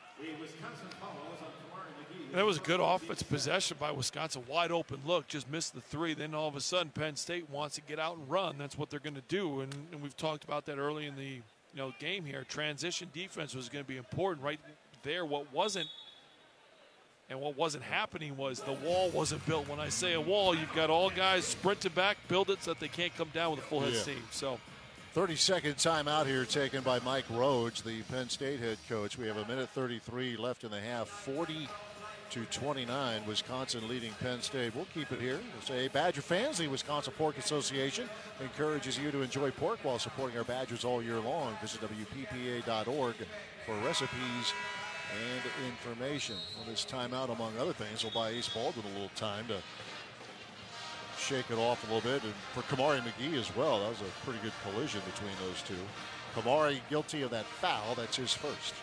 That was a good offensive possession by Wisconsin. Wide open look, just missed the three. Then all of a sudden, Penn State wants to get out and run. That's what they're going to do. And, and we've talked about that early in the you know game here. Transition defense was going to be important right there. What wasn't and what wasn't happening was the wall wasn't built. When I say a wall, you've got all guys sprinting back, build it so that they can't come down with a full head Yeah. steam. So. thirty-second timeout here taken by Mike Rhodes, the Penn State head coach. We have a minute thirty-three left in the half. forty to twenty-nine, Wisconsin leading Penn State. We'll keep it here. We'll say, Badger fans, the Wisconsin Pork Association encourages you to enjoy pork while supporting our Badgers all year long. Visit W P P A dot org for recipes and information. On this timeout, among other things, will buy Ace Baldwin a little time to shake it off a little bit, and for Kamari McGee as well. That was a pretty good collision between those two. Kamari guilty of that foul. That's his first.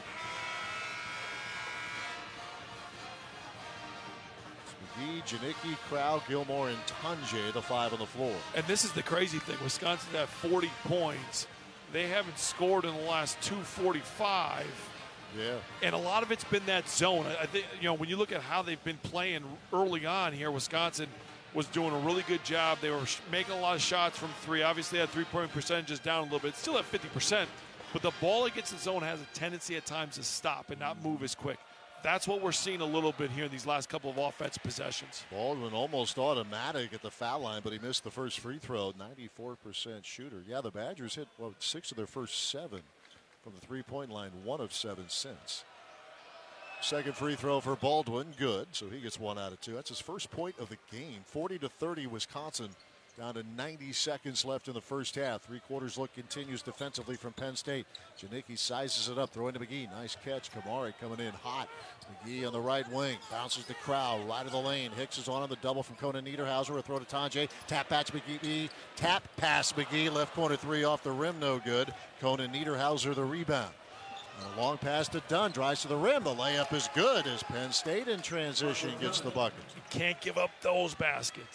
McGee, Janicki, Crowell, Gilmore, and Tanjay, the five on the floor. And this is the crazy thing. Wisconsin had forty points. They haven't scored in the last two forty-five. Yeah. And a lot of it's been that zone. I think, you know, when you look at how they've been playing early on here, Wisconsin was doing a really good job. They were making a lot of shots from three. Obviously, had three-point percentages down a little bit. Still at fifty percent. But the ball against the zone has a tendency at times to stop and not move as quick. That's what we're seeing a little bit here in these last couple of offensive possessions. Baldwin almost automatic at the foul line, but he missed the first free throw. ninety-four percent shooter. Yeah, the Badgers hit well, six of their first seven from the three-point line, one of seven since. Second free throw for Baldwin, good. So he gets one out of two. That's his first point of the game. forty to thirty, Wisconsin. Down to ninety seconds left in the first half. Three quarters look continues defensively from Penn State. Janicki sizes it up, throwing to McGee. Nice catch. Kamari coming in hot. McGee on the right wing. Bounces to Crowell, right of the lane. Hicks is on on the double from Conan Niederhauser. A throw to Tanjay. Tap pass McGee. Tap pass McGee. Left corner three off the rim, no good. Conan Niederhauser the rebound. And a long pass to Dunn. Drives to the rim. The layup is good as Penn State in transition gets the bucket. You can't give up those baskets.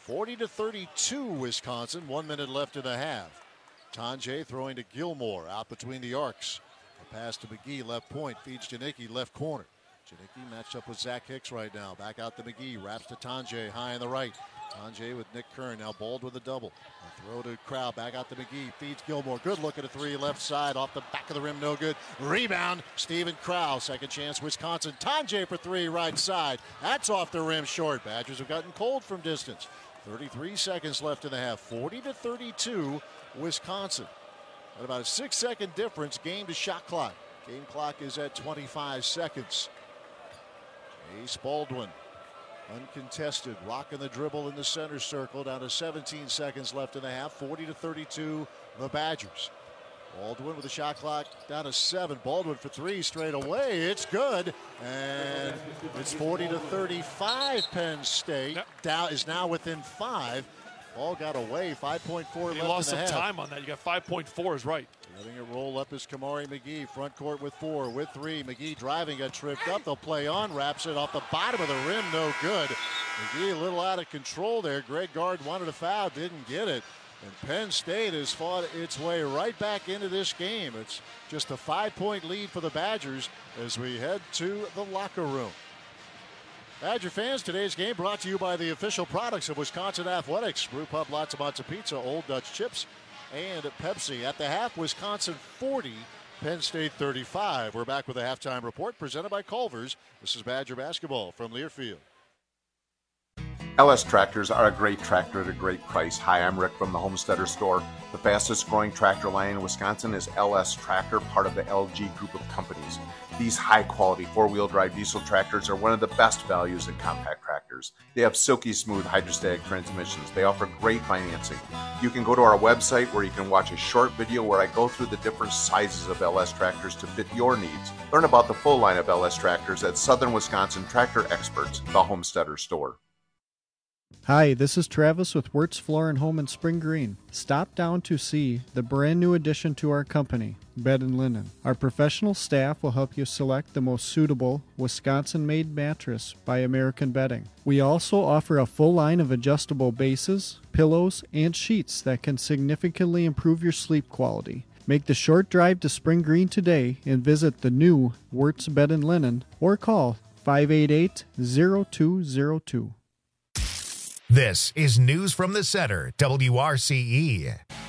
forty to thirty-two, Wisconsin. One minute left in the half. Tonje throwing to Gilmore out between the arcs. A pass to McGee, left point, feeds Janicki, left corner. Janicki matched up with Zach Hicks right now. Back out to McGee, wraps to Tonje, high on the right. Tonje with Nick Kern, now Bald with a double. A throw to Crowd, back out to McGee, feeds Gilmore. Good look at a three, left side, off the back of the rim, no good. Rebound, Steven Crowd, second chance, Wisconsin. Tonje for three, right side. That's off the rim, short. Badgers have gotten cold from distance. thirty-three seconds left in the half, forty to thirty-two, Wisconsin. At about a six-second difference, game to shot clock. Game clock is at twenty-five seconds. Ace Baldwin, uncontested, rocking the dribble in the center circle, down to seventeen seconds left in the half, forty to thirty-two, the Badgers. Baldwin with the shot clock down to seven. Baldwin for three straight away. It's good. And it's forty to thirty-five. Penn State down is now within five. Ball got away. five point four left in the half. You lost some time on that. You got five point four is right. Letting it roll up is Kamari McGee. Front court with four, with three. McGee driving, got tripped up. They'll play on. Wraps it off the bottom of the rim. No good. McGee a little out of control there. Greg Gard wanted a foul. Didn't get it. And Penn State has fought its way right back into this game. It's just a five-point lead for the Badgers as we head to the locker room. Badger fans, today's game brought to you by the official products of Wisconsin Athletics. Brew Pub, Lots of Matzo Pizza, Old Dutch Chips, and Pepsi. At the half, Wisconsin forty, Penn State thirty-five. We're back with a halftime report presented by Culver's. This is Badger basketball from Learfield. L S Tractors are a great tractor at a great price. Hi, I'm Rick from the Homesteader Store. The fastest growing tractor line in Wisconsin is L S Tractor, part of the L G group of companies. These high-quality four-wheel drive diesel tractors are one of the best values in compact tractors. They have silky smooth hydrostatic transmissions. They offer great financing. You can go to our website where you can watch a short video where I go through the different sizes of L S tractors to fit your needs. Learn about the full line of L S tractors at Southern Wisconsin Tractor Experts, the Homesteader Store. Hi, this is Travis with Wirtz Floor and Home in Spring Green. Stop down to see the brand new addition to our company, Bed and Linen. Our professional staff will help you select the most suitable Wisconsin-made mattress by American Bedding. We also offer a full line of adjustable bases, pillows, and sheets that can significantly improve your sleep quality. Make the short drive to Spring Green today and visit the new Wirtz Bed and Linen or call five eight eight, zero two zero two. This is News from the Center, W R C E.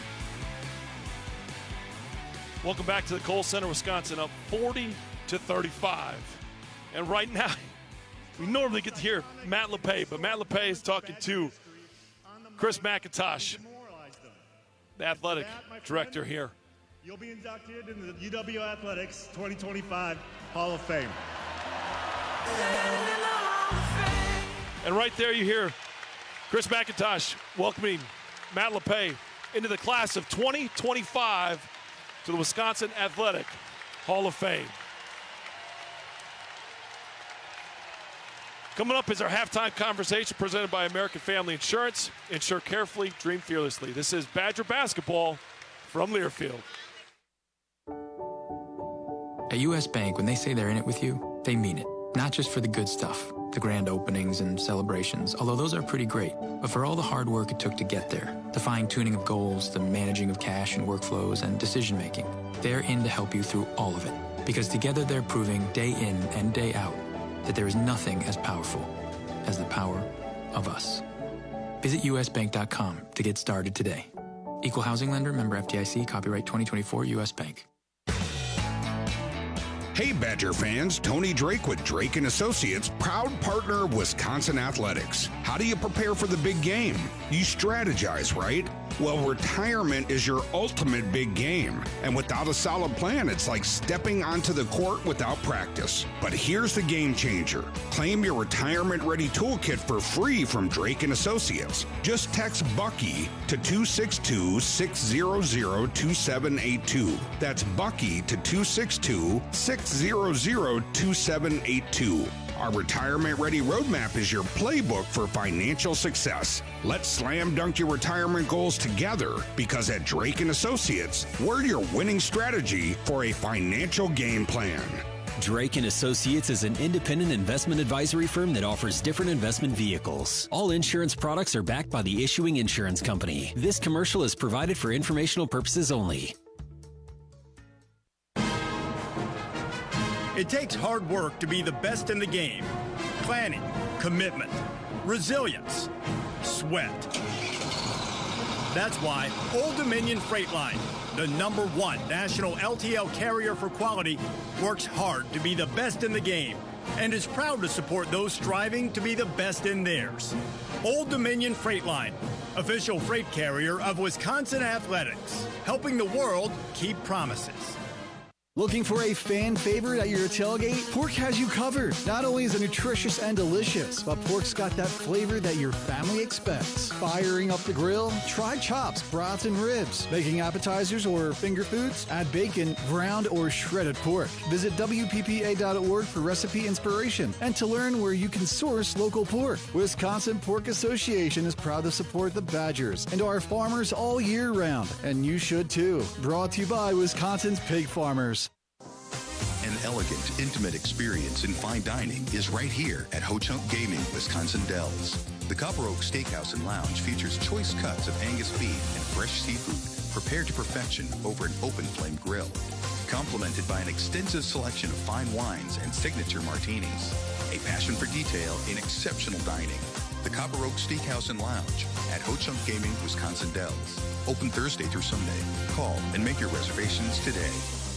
Welcome back to the Kohl Center, Wisconsin, up forty to thirty-five. And right now, we normally get to hear Matt LePay, but Matt LePay is talking to Chris McIntosh, the athletic director here. You'll be inducted into the U W Athletics twenty twenty-five Hall of Fame. And right there you hear Chris McIntosh welcoming Matt LePay into the class of twenty twenty-five to the Wisconsin Athletic Hall of Fame. Coming up is our halftime conversation presented by American Family Insurance. Insure carefully, dream fearlessly. This is Badger basketball from Learfield. At U S Bank, when they say they're in it with you, they mean it. Not just for the good stuff, the grand openings and celebrations, although those are pretty great, but for all the hard work it took to get there, the fine-tuning of goals, the managing of cash and workflows, and decision-making. They're in to help you through all of it, because together they're proving day in and day out that there is nothing as powerful as the power of us. Visit U S bank dot com to get started today. Equal housing lender, member F D I C, copyright twenty twenty-four, U S Bank. Hey Badger fans, Tony Drake with Drake and Associates, proud partner of Wisconsin Athletics. How do you prepare for the big game? You strategize, right? Well, retirement is your ultimate big game. And without a solid plan, it's like stepping onto the court without practice. But here's the game changer. Claim your retirement-ready toolkit for free from Drake and Associates. Just text Bucky to two six two, six zero zero, two seven eight two. That's Bucky to two six two, six zero zero, two seven eight two. Our retirement-ready roadmap is your playbook for financial success. Let's slam dunk your retirement goals together, because at Drake and Associates, we're your winning strategy for a financial game plan. Drake and Associates is an independent investment advisory firm that offers different investment vehicles. All insurance products are backed by the issuing insurance company. This commercial is provided for informational purposes only. It takes hard work to be the best in the game. Planning, commitment, resilience, sweat. That's why Old Dominion Freight Line, the number one national L T L carrier for quality, works hard to be the best in the game and is proud to support those striving to be the best in theirs. Old Dominion Freight Line, official freight carrier of Wisconsin Athletics, helping the world keep promises. Looking for a fan favorite at your tailgate? Pork has you covered. Not only is it nutritious and delicious, but pork's got that flavor that your family expects. Firing up the grill? Try chops, brats, and ribs. Making appetizers or finger foods? Add bacon, ground, or shredded pork. Visit W P P A dot org for recipe inspiration and to learn where you can source local pork. Wisconsin Pork Association is proud to support the Badgers and our farmers all year round, and you should too. Brought to you by Wisconsin's Pig Farmers. An elegant, intimate experience in fine dining is right here at Ho Chunk Gaming, Wisconsin Dells. The Copper Oak Steakhouse and Lounge features choice cuts of Angus beef and fresh seafood prepared to perfection over an open flame grill. Complemented by an extensive selection of fine wines and signature martinis. A passion for detail in exceptional dining. The Copper Oak Steakhouse and Lounge at Ho Chunk Gaming, Wisconsin Dells. Open Thursday through Sunday. Call and make your reservations today.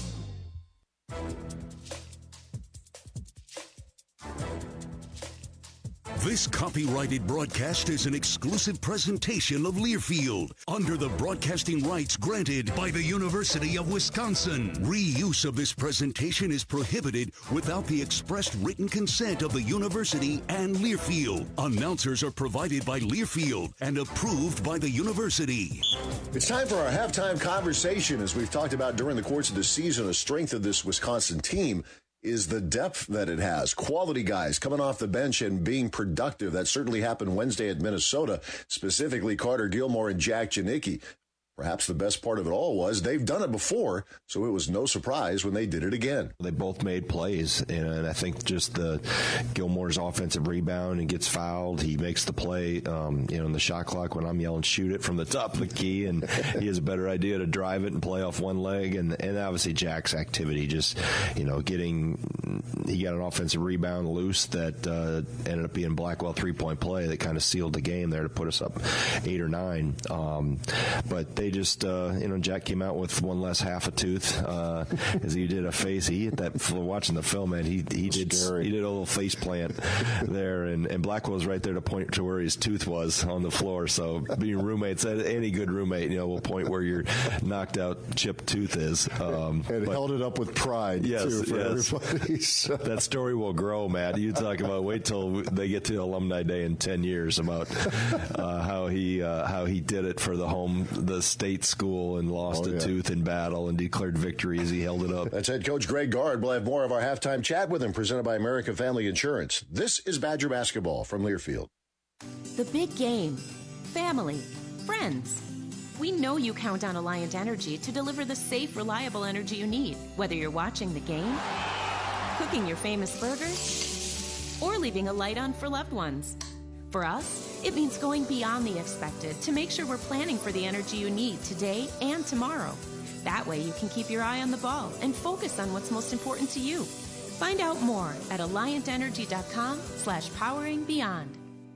This copyrighted broadcast is an exclusive presentation of Learfield under the broadcasting rights granted by the University of Wisconsin. Reuse of this presentation is prohibited without the expressed written consent of the university and Learfield. Announcers are provided by Learfield and approved by the university. It's time for our halftime conversation. As we've talked about during the course of the season, a strength of this Wisconsin team is the depth that it has. Quality guys coming off the bench and being productive. That certainly happened Wednesday at Minnesota, specifically Carter Gilmore and Jack Janicki. Perhaps the best part of it all was they've done it before, so it was no surprise when they did it again. They both made plays, and I think just the Gilmore's offensive rebound and gets fouled. He makes the play, um, you know, in the shot clock when I'm yelling, shoot it from the top of the key, and he has a better idea to drive it and play off one leg. And, and obviously Jack's activity, just, you know, getting, he got an offensive rebound loose that uh, ended up being Blackwell three-point play that kind of sealed the game there to put us up eight or nine. Um, but they just, uh, you know, Jack came out with one less half a tooth uh, as he did a face. He hit that, watching the film, man, he he did Scary. he did a little face plant there, and, and Blackwell was right there to point to where his tooth was on the floor. So being roommates, any good roommate, you know, will point where your knocked out chipped tooth is. Um, and but, held it up with pride, yes, too, for yes. everybody. So. That story will grow, Matt. You talk about, wait till they get to Alumni Day in ten years about uh, how he uh, how he did it for the home, the state school, and lost oh, a yeah. tooth in battle and declared victory as he held it up. That's head coach Greg Gard. We'll have more of our halftime chat with him, presented by American Family Insurance. This is Badger basketball from Learfield. The big game, family, friends. We know you count on Alliant Energy to deliver the safe, reliable energy you need, whether you're watching the game, cooking your famous burgers, or leaving a light on for loved ones. For us, it means going beyond the expected to make sure we're planning for the energy you need today and tomorrow. That way you can keep your eye on the ball and focus on what's most important to you. Find out more at alliant energy dot com slash powering beyond.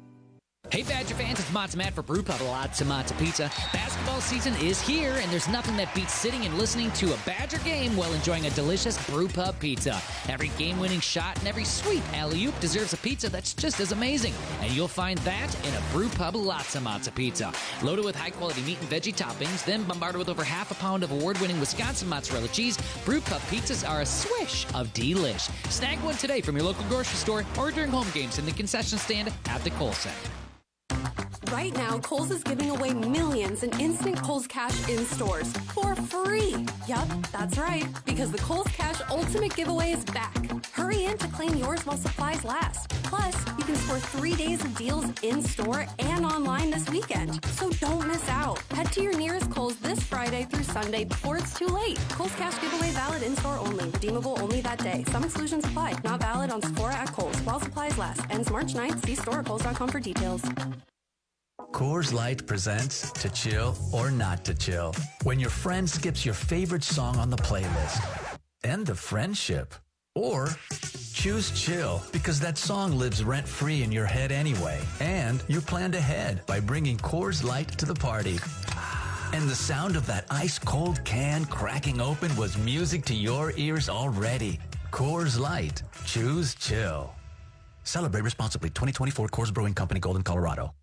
Hey Badger fans, it's Matzo Matt for Brew Pub Lots of Matzo Pizza. Basketball season is here, and there's nothing that beats sitting and listening to a Badger game while enjoying a delicious Brew Pub pizza. Every game-winning shot and every sweet alley-oop deserves a pizza that's just as amazing, and you'll find that in a Brew Pub Lots of Matzo Pizza. Loaded with high-quality meat and veggie toppings, then bombarded with over half a pound of award-winning Wisconsin mozzarella cheese, Brew Pub pizzas are a swish of delish. Snag one today from your local grocery store or during home games in the concession stand at the Kohl Center. Right now, Kohl's is giving away millions in instant Kohl's Cash in stores for free. Yup, that's right, because the Kohl's Cash Ultimate Giveaway is back. Hurry in to claim yours while supplies last. Plus, you can score three days of deals in store and online this weekend. So don't miss out. Head to your nearest Kohl's this Friday through Sunday before it's too late. Kohl's Cash Giveaway valid in store only. Redeemable only that day. Some exclusions apply. Not valid on Sephora at Kohl's while supplies last. Ends March ninth. See store at kohls dot com for details. Coors Light presents To Chill or Not to Chill. When your friend skips your favorite song on the playlist. End the friendship. Or choose chill because that song lives rent-free in your head anyway. And you planned ahead by bringing Coors Light to the party. And the sound of that ice-cold can cracking open was music to your ears already. Coors Light. Choose chill. Celebrate responsibly. twenty twenty-four Coors Brewing Company, Golden, Colorado.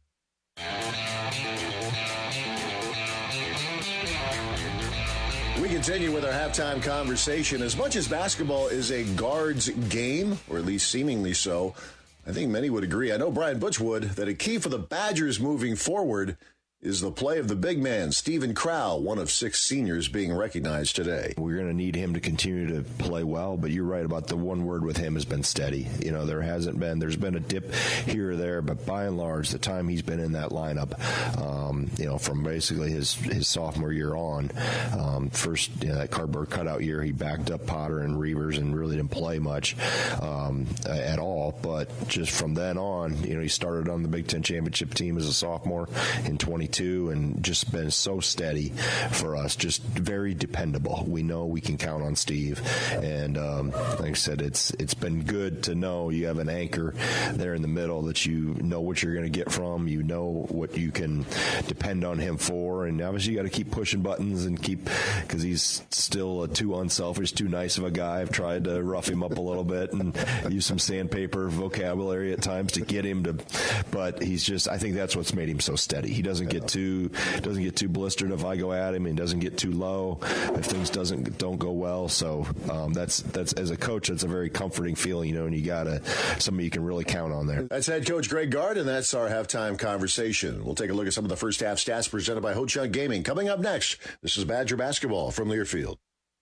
We continue with our halftime conversation. As much as basketball is a guard's game, or at least seemingly so, I think many would agree, I know Brian Butch would, that a key for the Badgers moving forward is the play of the big man, Steven Crowl, one of six seniors being recognized today. We're going to need him to continue to play well, but you're right about the one word with him has been steady. You know, there hasn't been, there's been a dip here or there, but by and large, the time he's been in that lineup, um, you know, from basically his, his sophomore year on, um, first, you know, that cardboard cutout year, he backed up Potter and Reavers and really didn't play much um, at all, but just from then on, you know, he started on the Big Ten championship team as a sophomore in twenty and just been so steady for us, just very dependable. We know we can count on Steve, and um, like I said, it's it's been good to know you have an anchor there in the middle that you know what you're going to get from, you know what you can depend on him for, and obviously you got to keep pushing buttons and keep, because he's still a too unselfish, too nice of a guy. I've tried to rough him up a little bit and use some sandpaper vocabulary at times to get him to, but he's just, I think that's what's made him so steady. He doesn't get too doesn't get too blistered if I go at him, and doesn't get too low if things doesn't don't go well. So um, that's that's as a coach, that's a very comforting feeling, you know, and you got a somebody you can really count on there. That's head coach Greg Gard, and that's our halftime conversation. We'll take a look at some of the first half stats presented by Ho Chunk Gaming. Coming up next, this is Badger basketball from Learfield.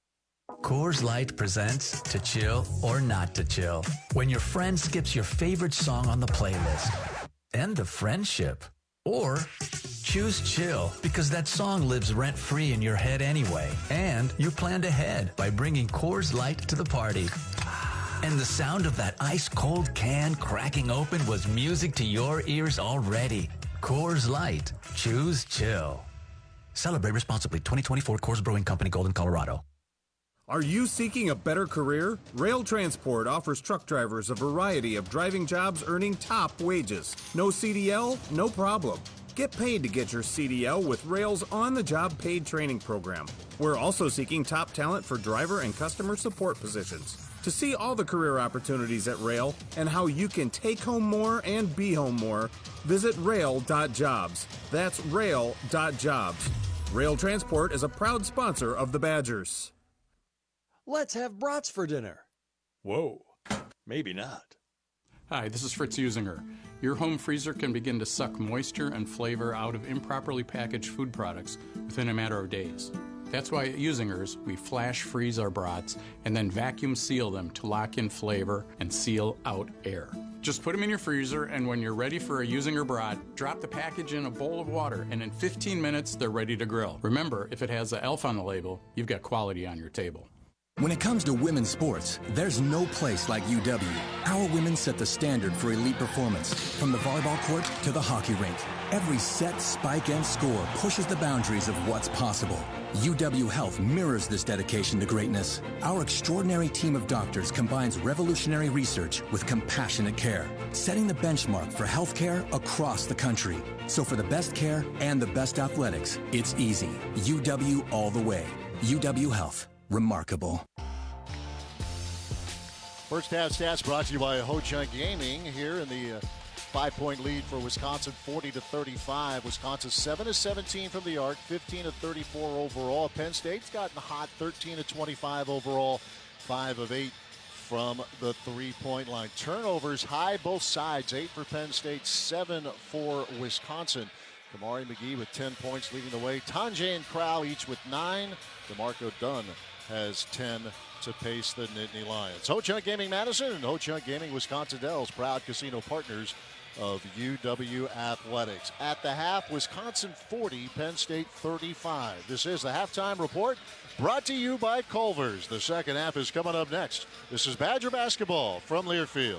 Coors Light presents To Chill or Not to Chill. When your friend skips your favorite song on the playlist. End the friendship. Or choose chill because that song lives rent-free in your head anyway. And you planned ahead by bringing Coors Light to the party. And the sound of that ice-cold can cracking open was music to your ears already. Coors Light. Choose chill. Celebrate responsibly. twenty twenty-four Coors Brewing Company, Golden, Colorado. Are you seeking a better career? Rail Transport offers truck drivers a variety of driving jobs earning top wages. No C D L? No problem. Get paid to get your C D L with Rail's on-the-job paid training program. We're also seeking top talent for driver and customer support positions. To see all the career opportunities at Rail and how you can take home more and be home more, visit rail dot jobs. That's rail dot jobs. Rail Transport is a proud sponsor of the Badgers. Let's have brats for dinner. Whoa, maybe not. Hi, this is Fritz Usinger. Your home freezer can begin to suck moisture and flavor out of improperly packaged food products within a matter of days. That's why at Usinger's, we flash freeze our brats and then vacuum seal them to lock in flavor and seal out air. Just put them in your freezer, and when you're ready for a Usinger brat, drop the package in a bowl of water, and in fifteen minutes, they're ready to grill. Remember, if it has the ELF on the label, you've got quality on your table. When it comes to women's sports, there's no place like U W. Our women set the standard for elite performance, from the volleyball court to the hockey rink. Every set, spike, and score pushes the boundaries of what's possible. U W Health mirrors this dedication to greatness. Our extraordinary team of doctors combines revolutionary research with compassionate care, setting the benchmark for healthcare across the country. So for the best care and the best athletics, it's easy. U W all the way. U W Health. Remarkable. First half stats brought to you by Ho Chunk Gaming here in the uh, five-point lead for Wisconsin, forty to thirty-five. Wisconsin seven of seventeen from the arc, fifteen of thirty-four overall. Penn State's gotten hot, thirteen of twenty-five overall, five of eight from the three-point line. Turnovers high both sides, eight for Penn State, seven for Wisconsin. Kamari McGee with ten points leading the way. Tanjay and Crowell each with nine. DeMarco Dunn has ten to pace the Nittany Lions. Ho-Chunk Gaming Madison and Ho-Chunk Gaming Wisconsin Dells, proud casino partners of U W Athletics. At the half, Wisconsin forty, Penn State thirty-five. This is the halftime report brought to you by Culver's. The second half is coming up next. This is Badger basketball from Learfield.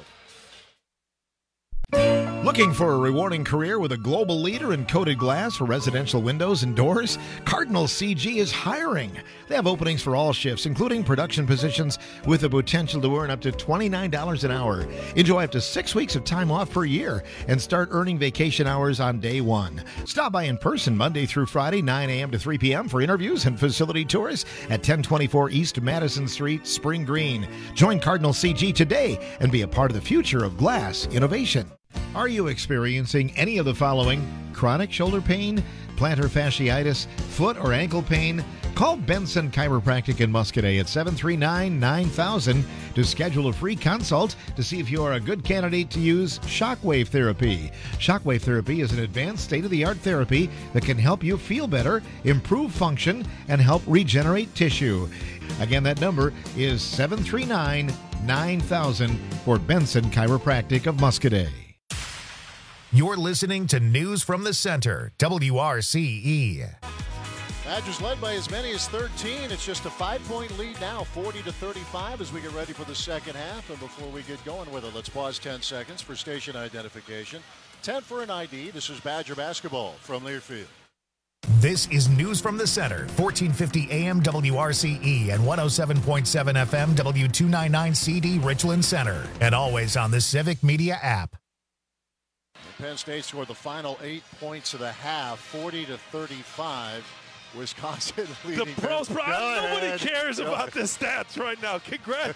Looking for a rewarding career with a global leader in coated glass for residential windows and doors? Cardinal C G is hiring. They have openings for all shifts, including production positions with the potential to earn up to twenty-nine dollars an hour. Enjoy up to six weeks of time off per year and start earning vacation hours on day one. Stop by in person Monday through Friday, nine a.m. to three p.m. for interviews and facility tours at ten twenty-four East Madison Street, Spring Green. Join Cardinal C G today and be a part of the future of glass innovation. Are you experiencing any of the following? Chronic shoulder pain, plantar fasciitis, foot or ankle pain? Call Benson Chiropractic in Muscadet at seven three nine, nine thousand to schedule a free consult to see if you are a good candidate to use shockwave therapy. Shockwave therapy is an advanced state-of-the-art therapy that can help you feel better, improve function, and help regenerate tissue. Again, that number is seven three nine, nine thousand for Benson Chiropractic of Muscadet. You're listening to News from the Center, W R C E. Badgers led by as many as thirteen. It's just a five-point lead now, forty to thirty-five, as we get ready for the second half. And before we get going with it, let's pause ten seconds for station identification. ten for an I D. This is Badger basketball from Learfield. This is News from the Center, fourteen fifty A M W R C E and one oh seven point seven F M W two ninety-nine C D Richland Center, and always on the Civic Media app. Penn State scored the final eight points of the half, forty to thirty-five. Wisconsin leading. The pros, Go nobody ahead. cares Go about the stats right now. Congrats.